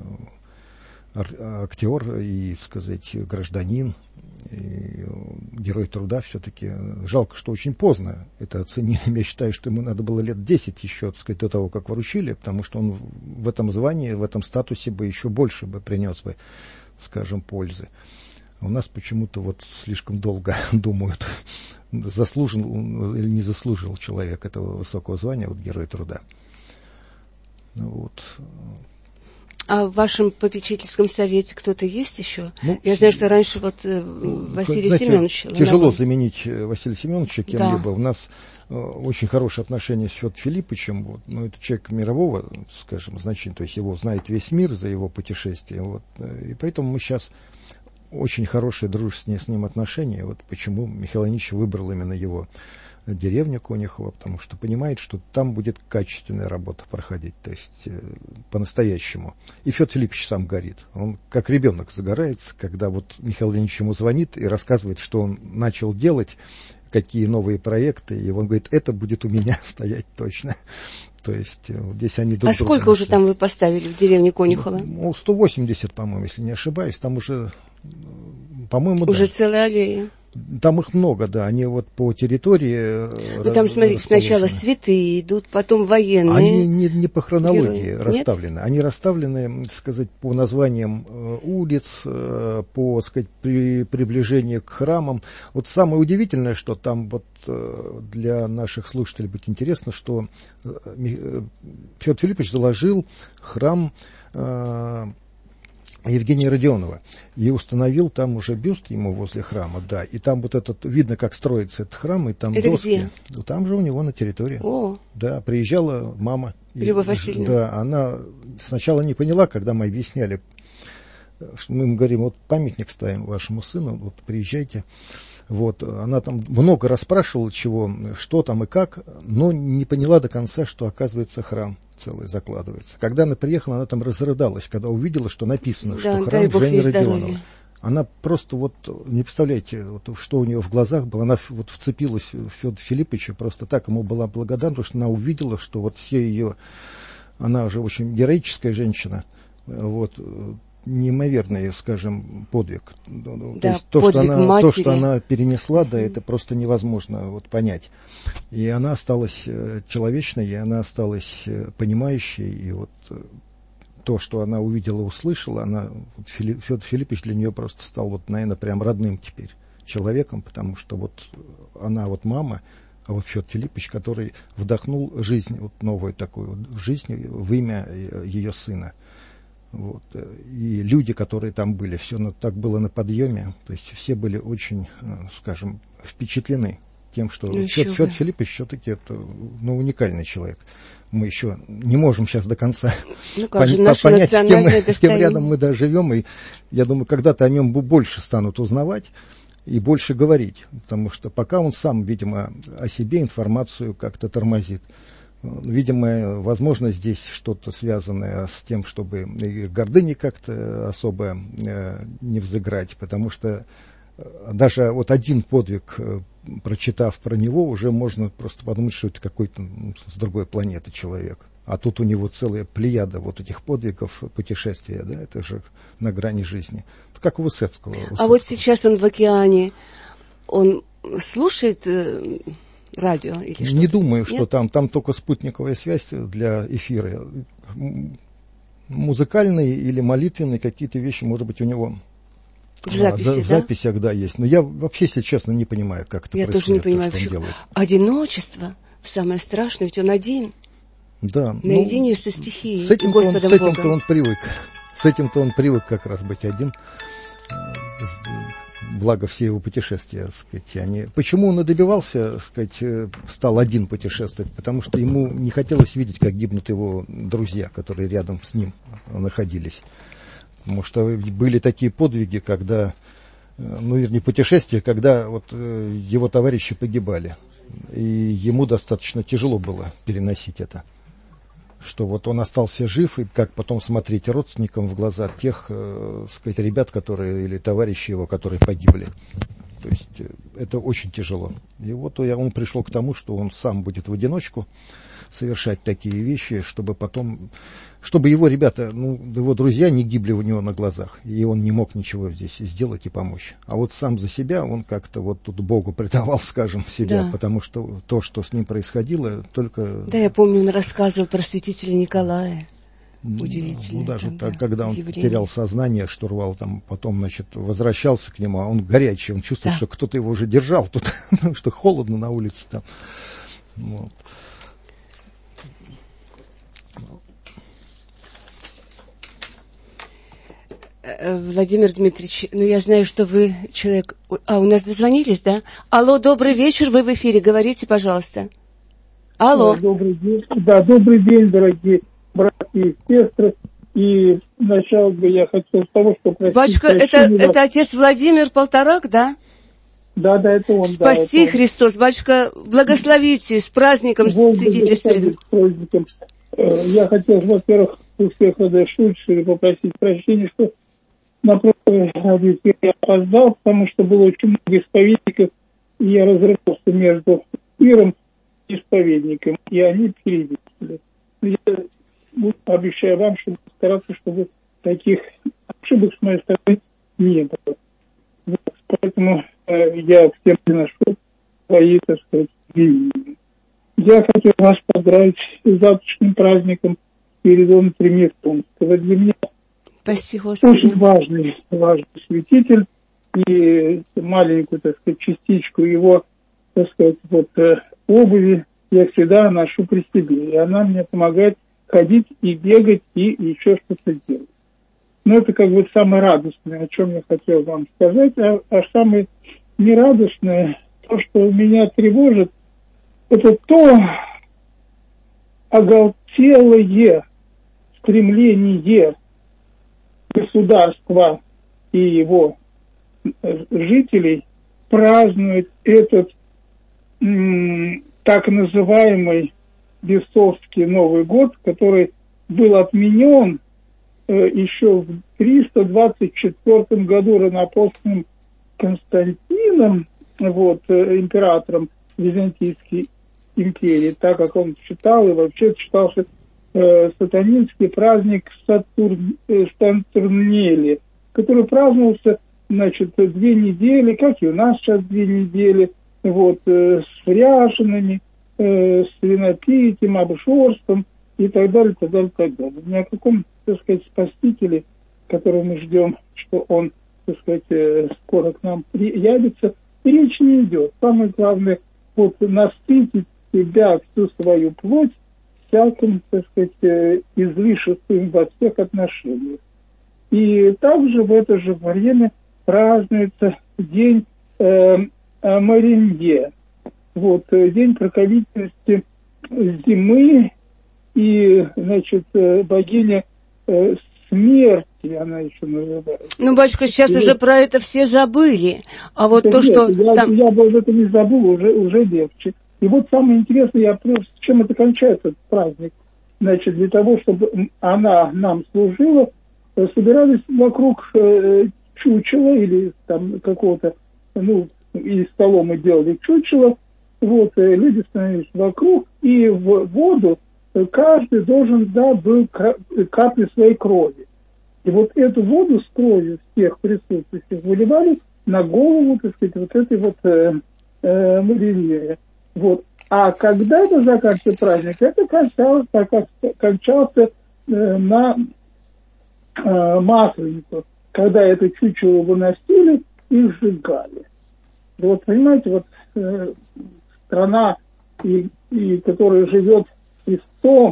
актер и, сказать, гражданин, и герой труда все-таки. Жалко, что очень поздно это оценили. Я считаю, что ему надо было лет 10 еще, так сказать, до того, как вручили, потому что он в этом звании, в этом статусе бы еще больше бы принес бы, скажем, пользы. А у нас почему-то слишком долго думают, заслужил или не заслужил человек этого высокого звания, герой труда. А в вашем попечительском совете кто-то есть еще? Ну, я знаю, что раньше вот Василий Семенович... Тяжело заменить Василия Семеновича кем-либо. Да. У нас очень хорошие отношения с Федором Филипповичем. Вот. Но это человек мирового, скажем, значения. То есть его знает весь мир за его путешествия. Вот. И поэтому мы сейчас очень хорошие, дружественные с ним отношения. Вот почему Михаил Леонидович выбрал именно его деревню Конюхово, потому что понимает, что там будет качественная работа проходить, то есть по-настоящему. И Федор Филиппович сам горит. Он как ребенок загорается, когда вот Михаил Леонидович ему звонит и рассказывает, что он начал делать, какие новые проекты, и он говорит, это будет у меня стоять точно. То есть вот здесь они друг друга сколько уже там вы поставили в деревне Конюхово? 180, по-моему, если не ошибаюсь. Там уже, по-моему, уже целая аллея. Там их много, да, они вот по территории... Ну, там, смотрите, сначала святые идут, потом военные. Они не по хронологии расставлены. Нет? Они расставлены, сказать, по названиям улиц, по, сказать, приближению к храмам. Вот самое удивительное, что там вот для наших слушателей будет интересно, что Федор Филиппович заложил храм Евгения Родионова и установил там уже бюст ему возле храма, да, и там вот этот, видно, как строится этот храм, и там это доски. Где? Там же у него на территории. О. Да, приезжала мама. Любовь Васильевна. Да, она сначала не поняла, когда мы объясняли, что мы ему говорим, вот памятник ставим вашему сыну, вот приезжайте. Вот, она там много расспрашивала, чего, что там и как, но не поняла до конца, что, оказывается, храм целый закладывается. Когда она приехала, она там разрыдала, когда увидела, что написано, да, что храм Жени Родионова. Она просто вот, не представляете, вот, что у нее в глазах было, она вот вцепилась в Федора Филипповича, просто так ему была благодарна, потому что она увидела, что вот все ее, она уже очень героическая женщина, вот, неимоверный, скажем, подвиг. Да, то есть то, подвиг что она перенесла, да, это просто невозможно вот понять. И она осталась человечной, и она осталась понимающей, и вот то, что она увидела, услышала, она, Федор Филиппович для нее просто стал, вот, наверное, прям родным теперь человеком, потому что вот она вот мама, а вот Федор Филиппович, который вдохнул жизнь, вот новую такую вот, жизнь в имя ее сына. Вот. И люди, которые там были, все так было на подъеме, то есть все были очень, скажем, впечатлены тем, что Федор Филиппович все-таки это, ну, уникальный человек. Мы еще не можем сейчас до конца понять, с кем рядом мы живем, и я думаю, когда-то о нем больше станут узнавать и больше говорить, потому что пока он сам, видимо, о себе информацию как-то тормозит. Видимо, возможно, здесь что-то связанное с тем, чтобы гордыни как-то особо не взыграть, потому что даже вот один подвиг, прочитав про него, уже можно просто подумать, что это какой-то с другой планеты человек. А тут у него целая плеяда вот этих подвигов, путешествия, да, это же на грани жизни. Как у Высоцкого. А вот сейчас он в океане, он слушает... радио или что-то? Не думаю, что там только спутниковая связь для эфира. Музыкальные или молитвенные какие-то вещи, может быть, у него в записях, да, есть. Но я вообще, если честно, не понимаю, как это происходит. Я тоже не понимаю, что он делает. Одиночество самое страшное, ведь он один. Да. Наедине со стихией, с этим-то он привык. С этим-то он привык как раз быть один. Благо все его путешествия, сказать, Почему он и добивался, сказать, стал один путешествовать? Потому что ему не хотелось видеть, как гибнут его друзья, которые рядом с ним находились. Потому что были такие подвиги, когда, вернее, путешествия, когда вот его товарищи погибали. И ему достаточно тяжело было переносить это. Что вот он остался жив, и как потом смотреть родственникам в глаза тех, сказать, ребят, которые, или товарищей его, которые погибли. То есть это очень тяжело. И вот он пришел к тому, что он сам будет в одиночку совершать такие вещи, чтобы потом, чтобы его ребята, его друзья не гибли у него на глазах, и он не мог ничего здесь сделать и помочь. А вот сам за себя он как-то вот тут Богу предавал, скажем, себя, да. Потому что то, что с ним происходило, только... Да, я помню, он рассказывал про святителя Николая. Удивительно. Даже когда он терял сознание, штурвал там, потом, возвращался к нему, а он горячий, он чувствовал, что кто-то его уже держал тут, что холодно на улице там. Вот. Владимир Дмитриевич, ну я знаю, что вы человек... у нас дозвонились, да? Алло, добрый вечер, вы в эфире, говорите, пожалуйста. Алло. Добрый день. Да, добрый день, дорогие братья и сестры. И сначала бы я хотел с того, что... Батюшка, это отец Владимир Полторак, да? Да, это он. Спаси да, Христос. Батюшка, благословите с праздником святителя. Я хотел, во-первых, у всех радиослушателей попросить прощения, что на прошлой радиоэфире я опоздал, потому что было очень много исповедников, и я разрывался между миром и исповедником, и они перевесили. Я обещаю вам, чтобы стараться, чтобы таких ошибок с моей стороны не было. Вот, поэтому я всем приношу свои, так сказать, извинения. Я хочу вас поздравить с завтрашним праздником Спиридона Тремифунского. Для меня очень важный святитель, и маленькую, так сказать, частичку его, так сказать, обуви я всегда ношу при себе, и она мне помогает ходить и бегать, и еще что-то делать. Но это как бы самое радостное, о чем я хотел вам сказать, а самое нерадостное, то, что меня тревожит, это то оголтелое стремление государства и его жителей празднует этот так называемый бесовский Новый год, который был отменен еще в 324 году равноапостольным Константином, императором Византийской империи, так как он считал, и вообще считался сатанинский праздник Сатурнели, который праздновался, 2 недели, как и у нас сейчас 2 недели, с ряжеными, с винопитием, обжорством и так далее, так далее, так далее. Ни о каком, так сказать, спасителе, которого мы ждем, что он, так сказать, скоро к нам явится, речь не идет. Самое главное, насытить себя, всю свою плоть, всяким, так сказать, излишеством во всех отношениях. И также в это же время празднуется день Маринье, день покровительности зимы, и, богиня смерти, она еще называется. Ну, батюшка, сейчас уже про это все забыли, а вот да то, нет, что... Я бы это не забыл, уже легче. И самое интересное, с чем это кончается, этот праздник. Для того, чтобы она нам служила, собирались вокруг чучела или там какого-то, и столом мы делали чучело, люди становились вокруг, и в воду каждый должен был капли своей крови. И эту воду с кровью всех присутствующих выливали на голову, так сказать, этой Марии. А когда это заканчивается праздник, это кончался на Масленицу, когда это чучело выносили и сжигали. Понимаете, страна, которая живет Христом,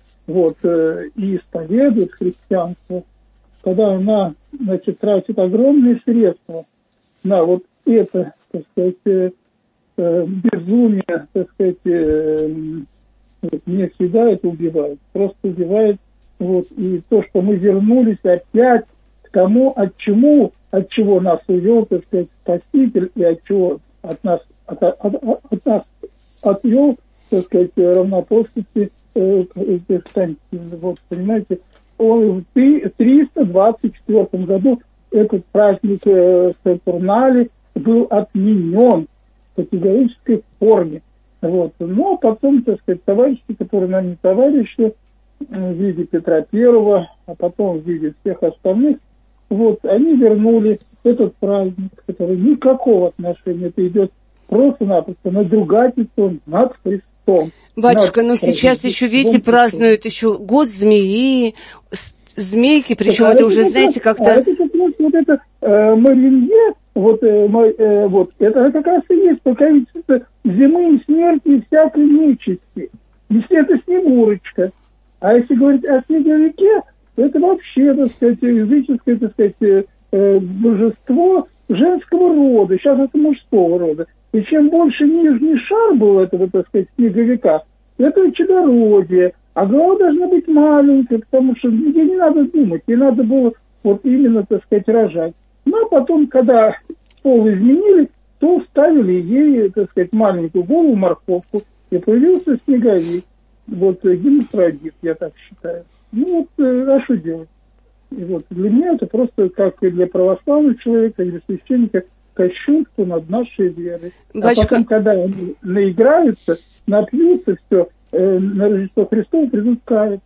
и исповедует христианство, когда она, тратит огромные средства на это, так сказать, безумие, так сказать, меня всегда это убивает, просто убивает, и то, что мы вернулись опять к тому, от чего нас увел, так сказать, Спаситель, и от чего от нас отвел, так сказать, равноапостольский Константин. Понимаете, он в 324 году этот праздник Сатурнали был отменен в категорической форме. Но потом, так сказать, товарищи, которые нам не товарищи, в виде Петра Первого, а потом в виде всех остальных, они вернули этот праздник, который никакого отношения, это идет просто-напросто надругательство над Христом. Батюшка, сейчас еще, видите, празднуют еще год змеи, змейки, причем это уже, знаете, как-то... это Маринье, это как раз и есть покровительство зимы и смерти и всякой нечисти. Если это Снегурочка. А если говорить о снеговике, это вообще, так сказать, языческое, так сказать, божество женского рода, сейчас это мужского рода. И чем больше нижний шар был этого, так сказать, снеговика, это чадородие. А голова должна быть маленькая, потому что ей не надо думать, ей надо было вот именно, так сказать, рожать. Ну, а потом, когда пол изменили, то вставили ей, так сказать, маленькую голову, морковку, и появился снеговик. Вот гермафродит, я так считаю. Ну, вот, а что делать? И вот для меня это просто, как и для православного человека, или священника, кощунство над нашей верой. Батюшка... А потом, когда они наиграются, напьются, все, на Рождество Христово придут каяться.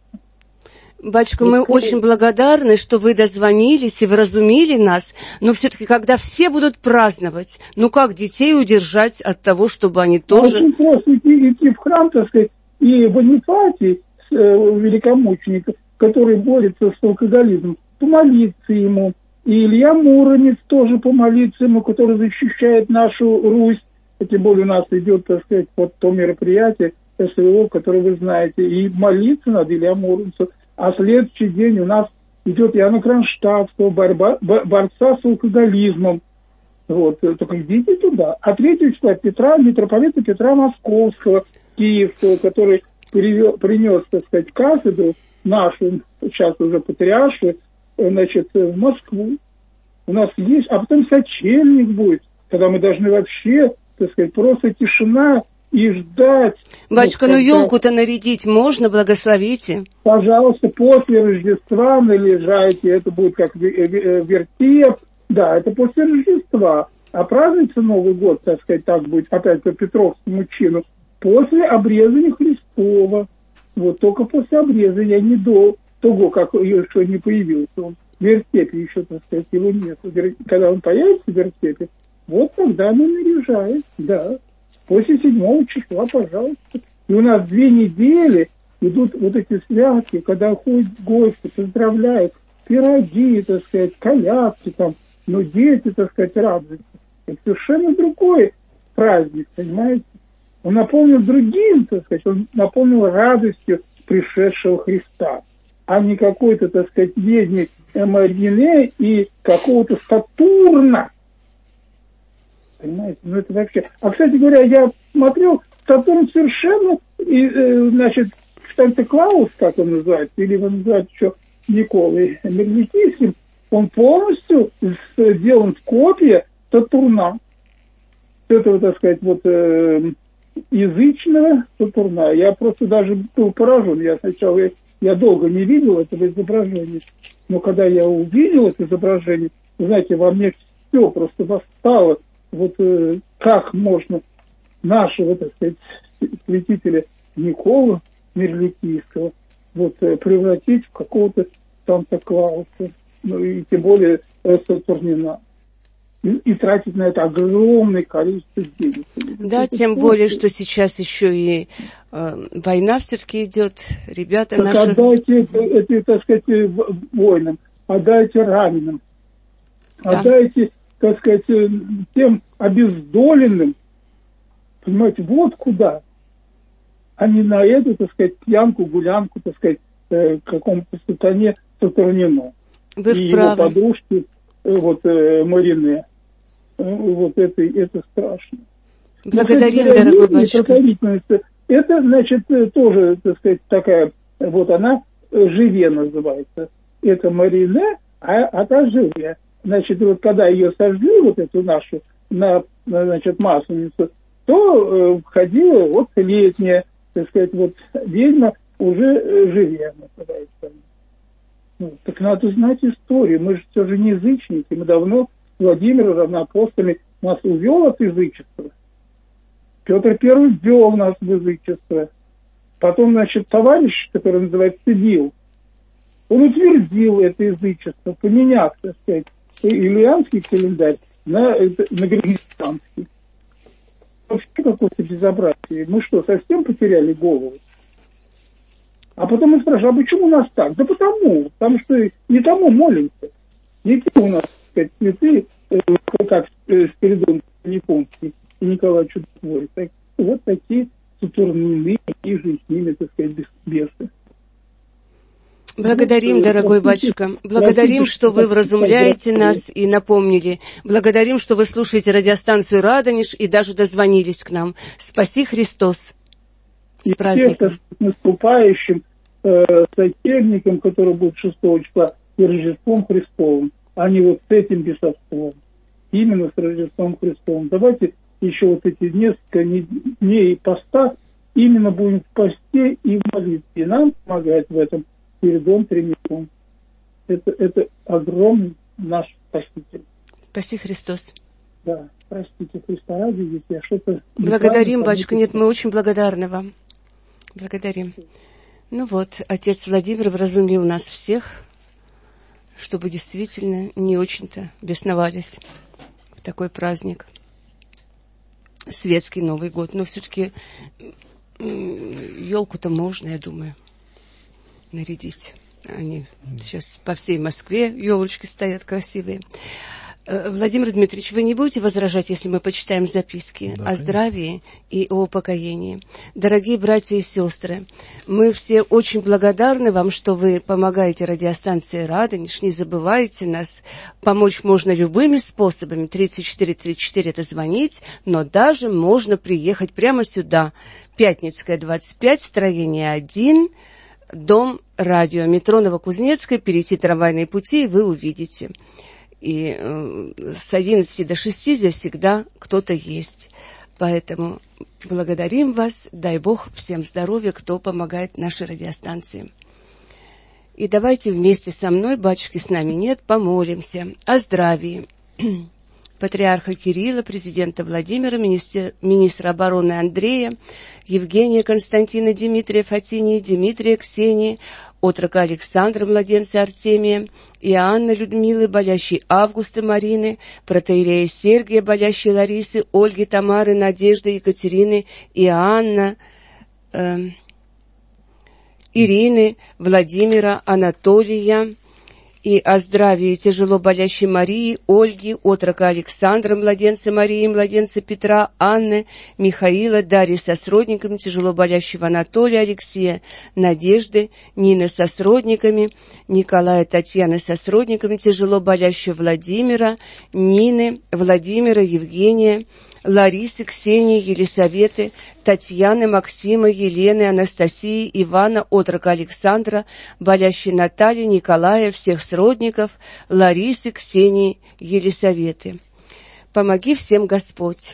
Батюшка, мы очень благодарны, что вы дозвонились и вразумили нас, но все-таки, когда все будут праздновать, ну как детей удержать от того, чтобы они тоже... Очень просто идти в храм, так сказать, и Бонифатий, великомученик, который борется с алкоголизмом, помолиться ему. И Илья Муромец тоже помолиться ему, который защищает нашу Русь. Тем более у нас идет, так сказать, вот то мероприятие СВО, которое вы знаете. И молиться надо Илья Муромцу. А следующий день у нас идет Иоанна Кронштадтского, борца с алкоголизмом. Вот, только идите туда. А 3 числа Петра, митрополита Петра Московского, киевского, который принес, так сказать, кафедру нашу, сейчас уже патриаршую, значит, в Москву. У нас есть, а потом сочельник будет, когда мы должны вообще, так сказать, просто тишина и ждать. Батюшка, ну елку-то нарядить можно, благословите. Пожалуйста, после Рождества наряжайте, это будет как вертеп, да, это после Рождества. А празднуется Новый год, так сказать, так будет, опять по Петровскому чину, после обрезания Христова. Вот только после обрезания, не до того, как еще не появился он. В вертепе еще, так сказать, его нет. Когда он появится в вертепе, вот тогда мы наряжаем, да. После 7 числа, пожалуйста. И у нас 2 недели идут вот эти святки, когда ходят гости, поздравляют, пироги, так сказать, колядки там, но дети, так сказать, радуются. Это совершенно другой праздник, понимаете? Он наполнил другим, так сказать, он наполнил радостью пришедшего Христа, а не какой-то, так сказать, ведьми Марине и какого-то Сатурна. Понимаете, ну это вообще... А, кстати говоря, я смотрел, Сатурн совершенно, значит, Санта-Клаус, как он называется, или его называют еще Николой Мерликийским, он полностью сделан в копии Сатурна. Этого, так сказать, вот язычного Сатурна. Я просто даже был поражен. Я сначала, я долго не видел этого изображения, но когда я увидел это изображение, знаете, во мне все просто восстало. Вот как можно нашего, так сказать, святителя Николу Мерликийского вот превратить в какого-то Санта-Клауса, ну и тем более Сатурнина. И тратить на это огромное количество денег. Да, это тем более, что сейчас еще и война все-таки идет. Ребята так наши... Отдайте это, так сказать, воинам, отдайте раненым, да. Отдайте, так сказать, тем обездоленным. Понимаете, вот куда. А не на эту, так сказать, пьянку, гулянку, так сказать, какому-то сатане Сатурнину. Вы и вправы. Его подружки, вот Марине. Вот это страшно. Благодарим, дорогой батюшка. Это, значит, тоже, так сказать, такая, вот она Живе называется. Это Марине, а та Живе. Значит, вот когда ее сожгли, вот эту нашу, значит, масленицу, то входила вот летняя, так сказать, вот ведьма уже Живе называется. Ну, так надо знать историю. Мы же все же не язычники. Мы давно Владимир равноапостольный нас увел от язычества. Петр I ввел нас в язычество. Потом, значит, товарищ, который называется Сидил, он утвердил это язычество, поменяв, так сказать, юлианский календарь на григорианский. Вообще какое-то безобразие. Мы что, совсем потеряли голову? А потом мы спрашиваем, а почему у нас так? Да потому что не тому молимся. Не те у нас, так сказать, святые, как Спиридон Японский и Николай Чудотворец. Вот такие Сатурнины, такие же с ними, так сказать, бесы. Благодарим, дорогой батюшка. Благодарим, что вы вразумляете нас и напомнили. Благодарим, что вы слушаете радиостанцию «Радонеж» и даже дозвонились к нам. Спаси Христос. С праздником. С наступающим сочельником, который будет 6 числа, и Рождеством Христовым, а не вот с этим бесовством. Именно с Рождеством Христовым. Давайте еще вот эти несколько дней поста именно будем в посте и в молитве. И нам помогает в этом Спиридон Тремифун. Это огромный наш Спаситель. Спаси Христос. Да, простите, Христа ради, если я что-то... Благодарим, батюшка. Нет, мы очень благодарны вам. Благодарим. Ну вот, отец Владимир вразумил нас всех, чтобы действительно не очень-то бесновались в такой праздник. Светский Новый год. Но все-таки елку-то можно, я думаю, нарядить. Они сейчас по всей Москве елочки стоят красивые. Владимир Дмитриевич, вы не будете возражать, если мы почитаем записки о здравии и о упокоении? Дорогие братья и сестры, мы все очень благодарны вам, что вы помогаете радиостанции «Радонеж». Не забывайте нас. Помочь можно любыми способами. 3434 – это звонить, но даже можно приехать прямо сюда. Пятницкая, 25, строение 1, дом радио, метро Новокузнецкая, перейти трамвайные пути, и вы увидите. И с 11 до 6 здесь всегда кто-то есть. Поэтому благодарим вас. Дай Бог всем здоровья, кто помогает нашей радиостанции. И давайте вместе со мной, батюшки с нами нет, помолимся о здравии патриарха Кирилла, президента Владимира, министра обороны Андрея, Евгения Константина, Дмитрия Фатинии, Дмитрия Ксении, отрока Александра, младенца Артемия, Иоанна Людмилы, болящей Августы Марины, протоиерея Сергия, болящей Ларисы, Ольги, Тамары, Надежды, Екатерины, Иоанна, Ирины, Владимира, Анатолия, и о здравии тяжело болящей Марии, Ольги, отрока Александра, младенца Марии, младенца Петра, Анны, Михаила, Дарьи со сродниками, тяжело болящего Анатолия, Алексея, Надежды, Нины со сродниками, Николая, Татьяны со сродниками, тяжело болящего Владимира, Нины, Владимира, Евгения, Ларисы, Ксении, Елисаветы, Татьяны, Максима, Елены, Анастасии, Ивана, отрока Александра, болящей Натальи, Николая, всех сродников, Ларисы, Ксении, Елисаветы. Помоги всем, Господь.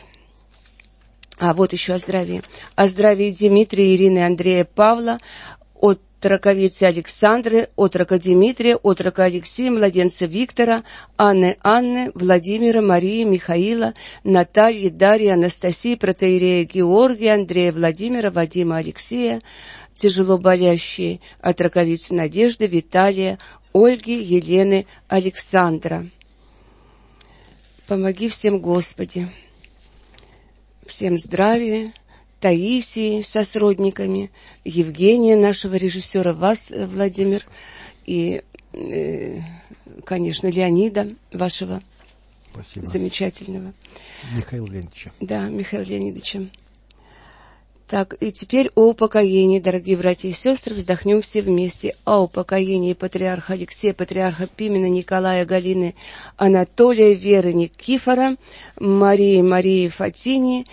А вот еще о здравии. О здравии Дмитрия, Ирины, Андрея, Павла, отроковицы Александры, отрока Дмитрия, отрока Алексея, младенца Виктора, Анны, Владимира, Марии, Михаила, Натальи, Дарьи, Анастасии, протоиерея Георгия, Андрея, Владимира, Вадима, Алексея, тяжело болящие отроковицы Надежды, Виталия, Ольги, Елены, Александра. Помоги всем, Господи, всем здравия, Таисии со сродниками, Евгения, нашего режиссера, вас, Владимир, и, конечно, Леонида, вашего замечательного. Михаила Леонидовича. Да, Михаила Леонидовича. Так, и теперь о упокоении, дорогие братья и сестры, вздохнем все вместе. О упокоении патриарха Алексея, патриарха Пимена, Николая, Галины, Анатолия, Веры, Никифора, Марии Фатинии,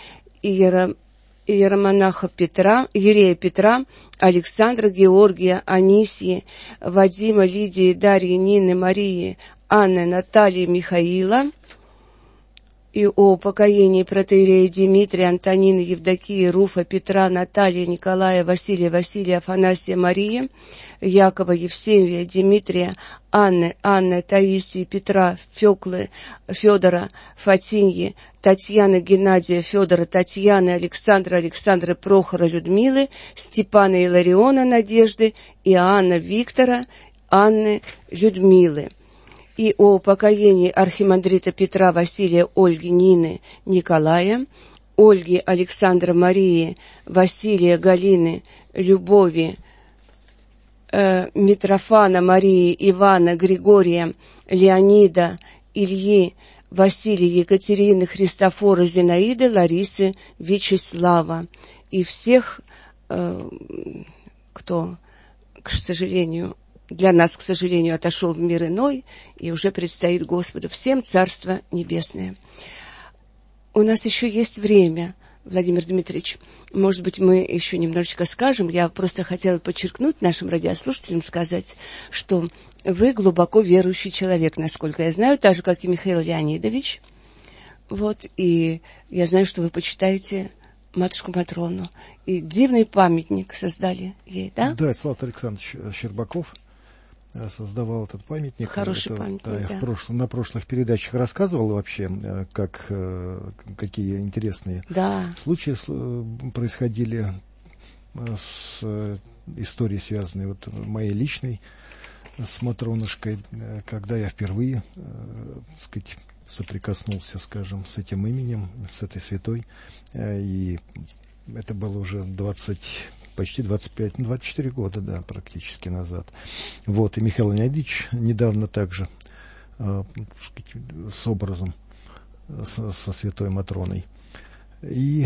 иеромонаха Петра, Иерея Петра, Александра, Георгия, Анисии, Вадима, Лидии, Дарьи, Нины, Марии, Анны, Натальи, Михаила, и о упокоении протоиерея Дмитрия, Антонины, Евдокии, Руфа, Петра, Натальи, Николая, Василия, Афанасия, Марии, Якова, Евсевия, Дмитрия, Анны, Таисии, Петра, Феклы, Федора, Фатиньи, Татьяны, Геннадия, Федора, Татьяны, Александра, Прохора, Людмилы, Степана, Илариона, Надежды, Иоанна, Виктора, Анны, Людмилы. И о упокоении архимандрита Петра, Василия, Ольги, Нины, Николая, Ольги, Александра, Марии, Василия, Галины, Любови, Митрофана, Марии, Ивана, Григория, Леонида, Ильи, Василия, Екатерины, Христофора, Зинаиды, Ларисы, Вячеслава. И всех, кто, к сожалению, для нас, к сожалению, отошел в мир иной, и уже предстоит Господу всем Царство Небесное. У нас еще есть время, Владимир Дмитриевич. Может быть, мы еще немножечко скажем. Я просто хотела подчеркнуть нашим радиослушателям, сказать, что вы глубоко верующий человек, насколько я знаю, так же, как и Михаил Леонидович. Вот, и я знаю, что вы почитаете матушку Матрону. И дивный памятник создали ей, да? Да, Слава Александрович Щербаков создавал этот памятник. Хороший памятник, да. На прошлых передачах рассказывал вообще, какие интересные случаи происходили с историей, связанной вот моей личной с Матронушкой, когда я впервые, так сказать, соприкоснулся, скажем, с этим именем, с этой святой, и это было уже почти 24 года, да, практически назад. Вот, и Михаил Леонидович недавно также с образом, со святой Матроной. И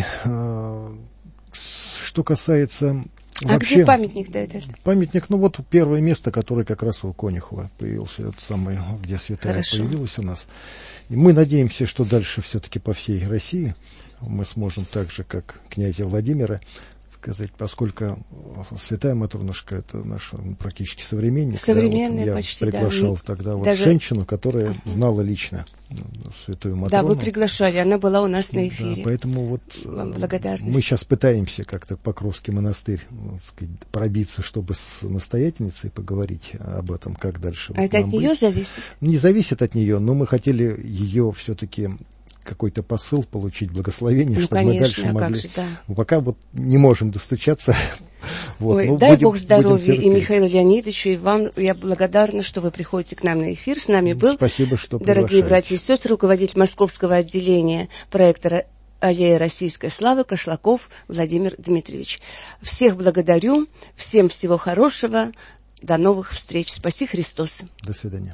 что касается... Вообще, где памятник-то этот? Памятник, ну вот первое место, которое как раз у Конюхова появился, это самое, где святая появилась у нас. И мы надеемся, что дальше все-таки по всей России мы сможем так же, как князя Владимира, сказать, поскольку святая Матронушка — это наш практически современник. Современная, да, вот почти, я приглашал тогда вот женщину, которая знала лично святую Матрону. Да, вы приглашали, она была у нас на эфире. Да, поэтому вот мы сейчас пытаемся как-то Покровский монастырь, так сказать, пробиться, чтобы с настоятельницей поговорить об этом, как дальше. А это от нее зависит? Не зависит от нее, но мы хотели ее все-таки какой-то посыл получить, благословение, чтобы конечно, мы дальше могли. Же, да. Пока вот не можем достучаться. Вот, ой, дай Бог здоровья и Михаилу Леонидовичу, и вам. Я благодарна, что вы приходите к нам на эфир. С нами был, спасибо, что дорогие братья и сестры, руководитель московского отделения проекта «Аллея российской славы» Кошлаков Владимир Дмитриевич. Всех благодарю, всем всего хорошего, до новых встреч. Спаси Христос. До свидания.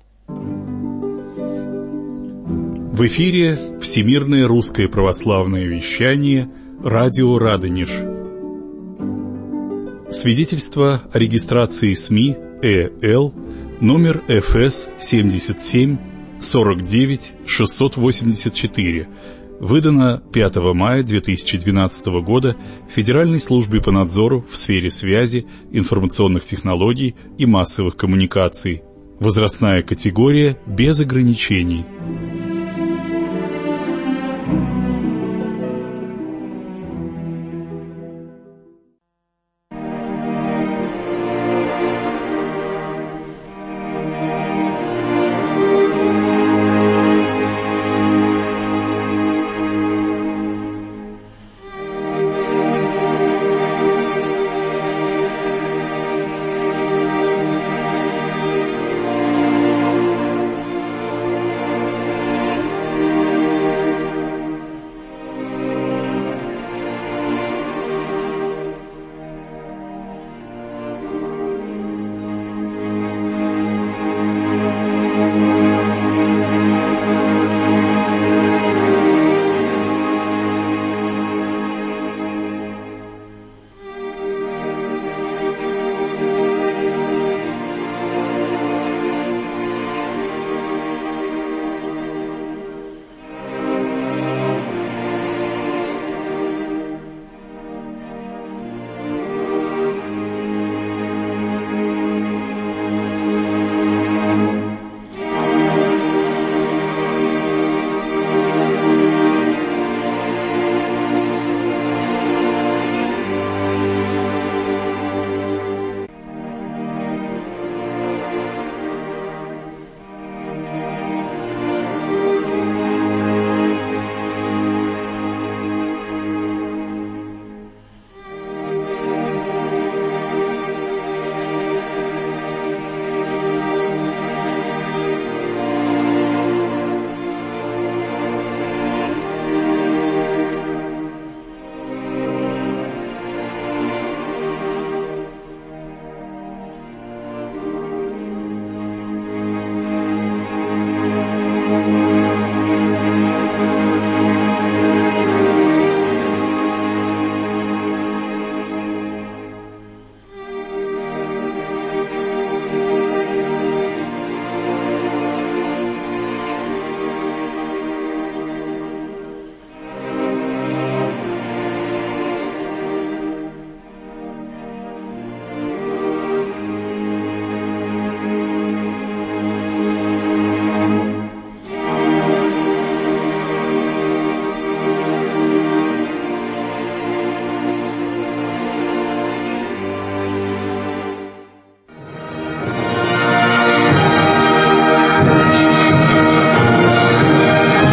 В эфире Всемирное русское православное вещание «Радио Радонеж». Свидетельство о регистрации СМИ ЭЛ номер ФС 77 49 684, выдано 5 мая 2012 года Федеральной службой по надзору в сфере связи, информационных технологий и массовых коммуникаций. Возрастная категория без ограничений.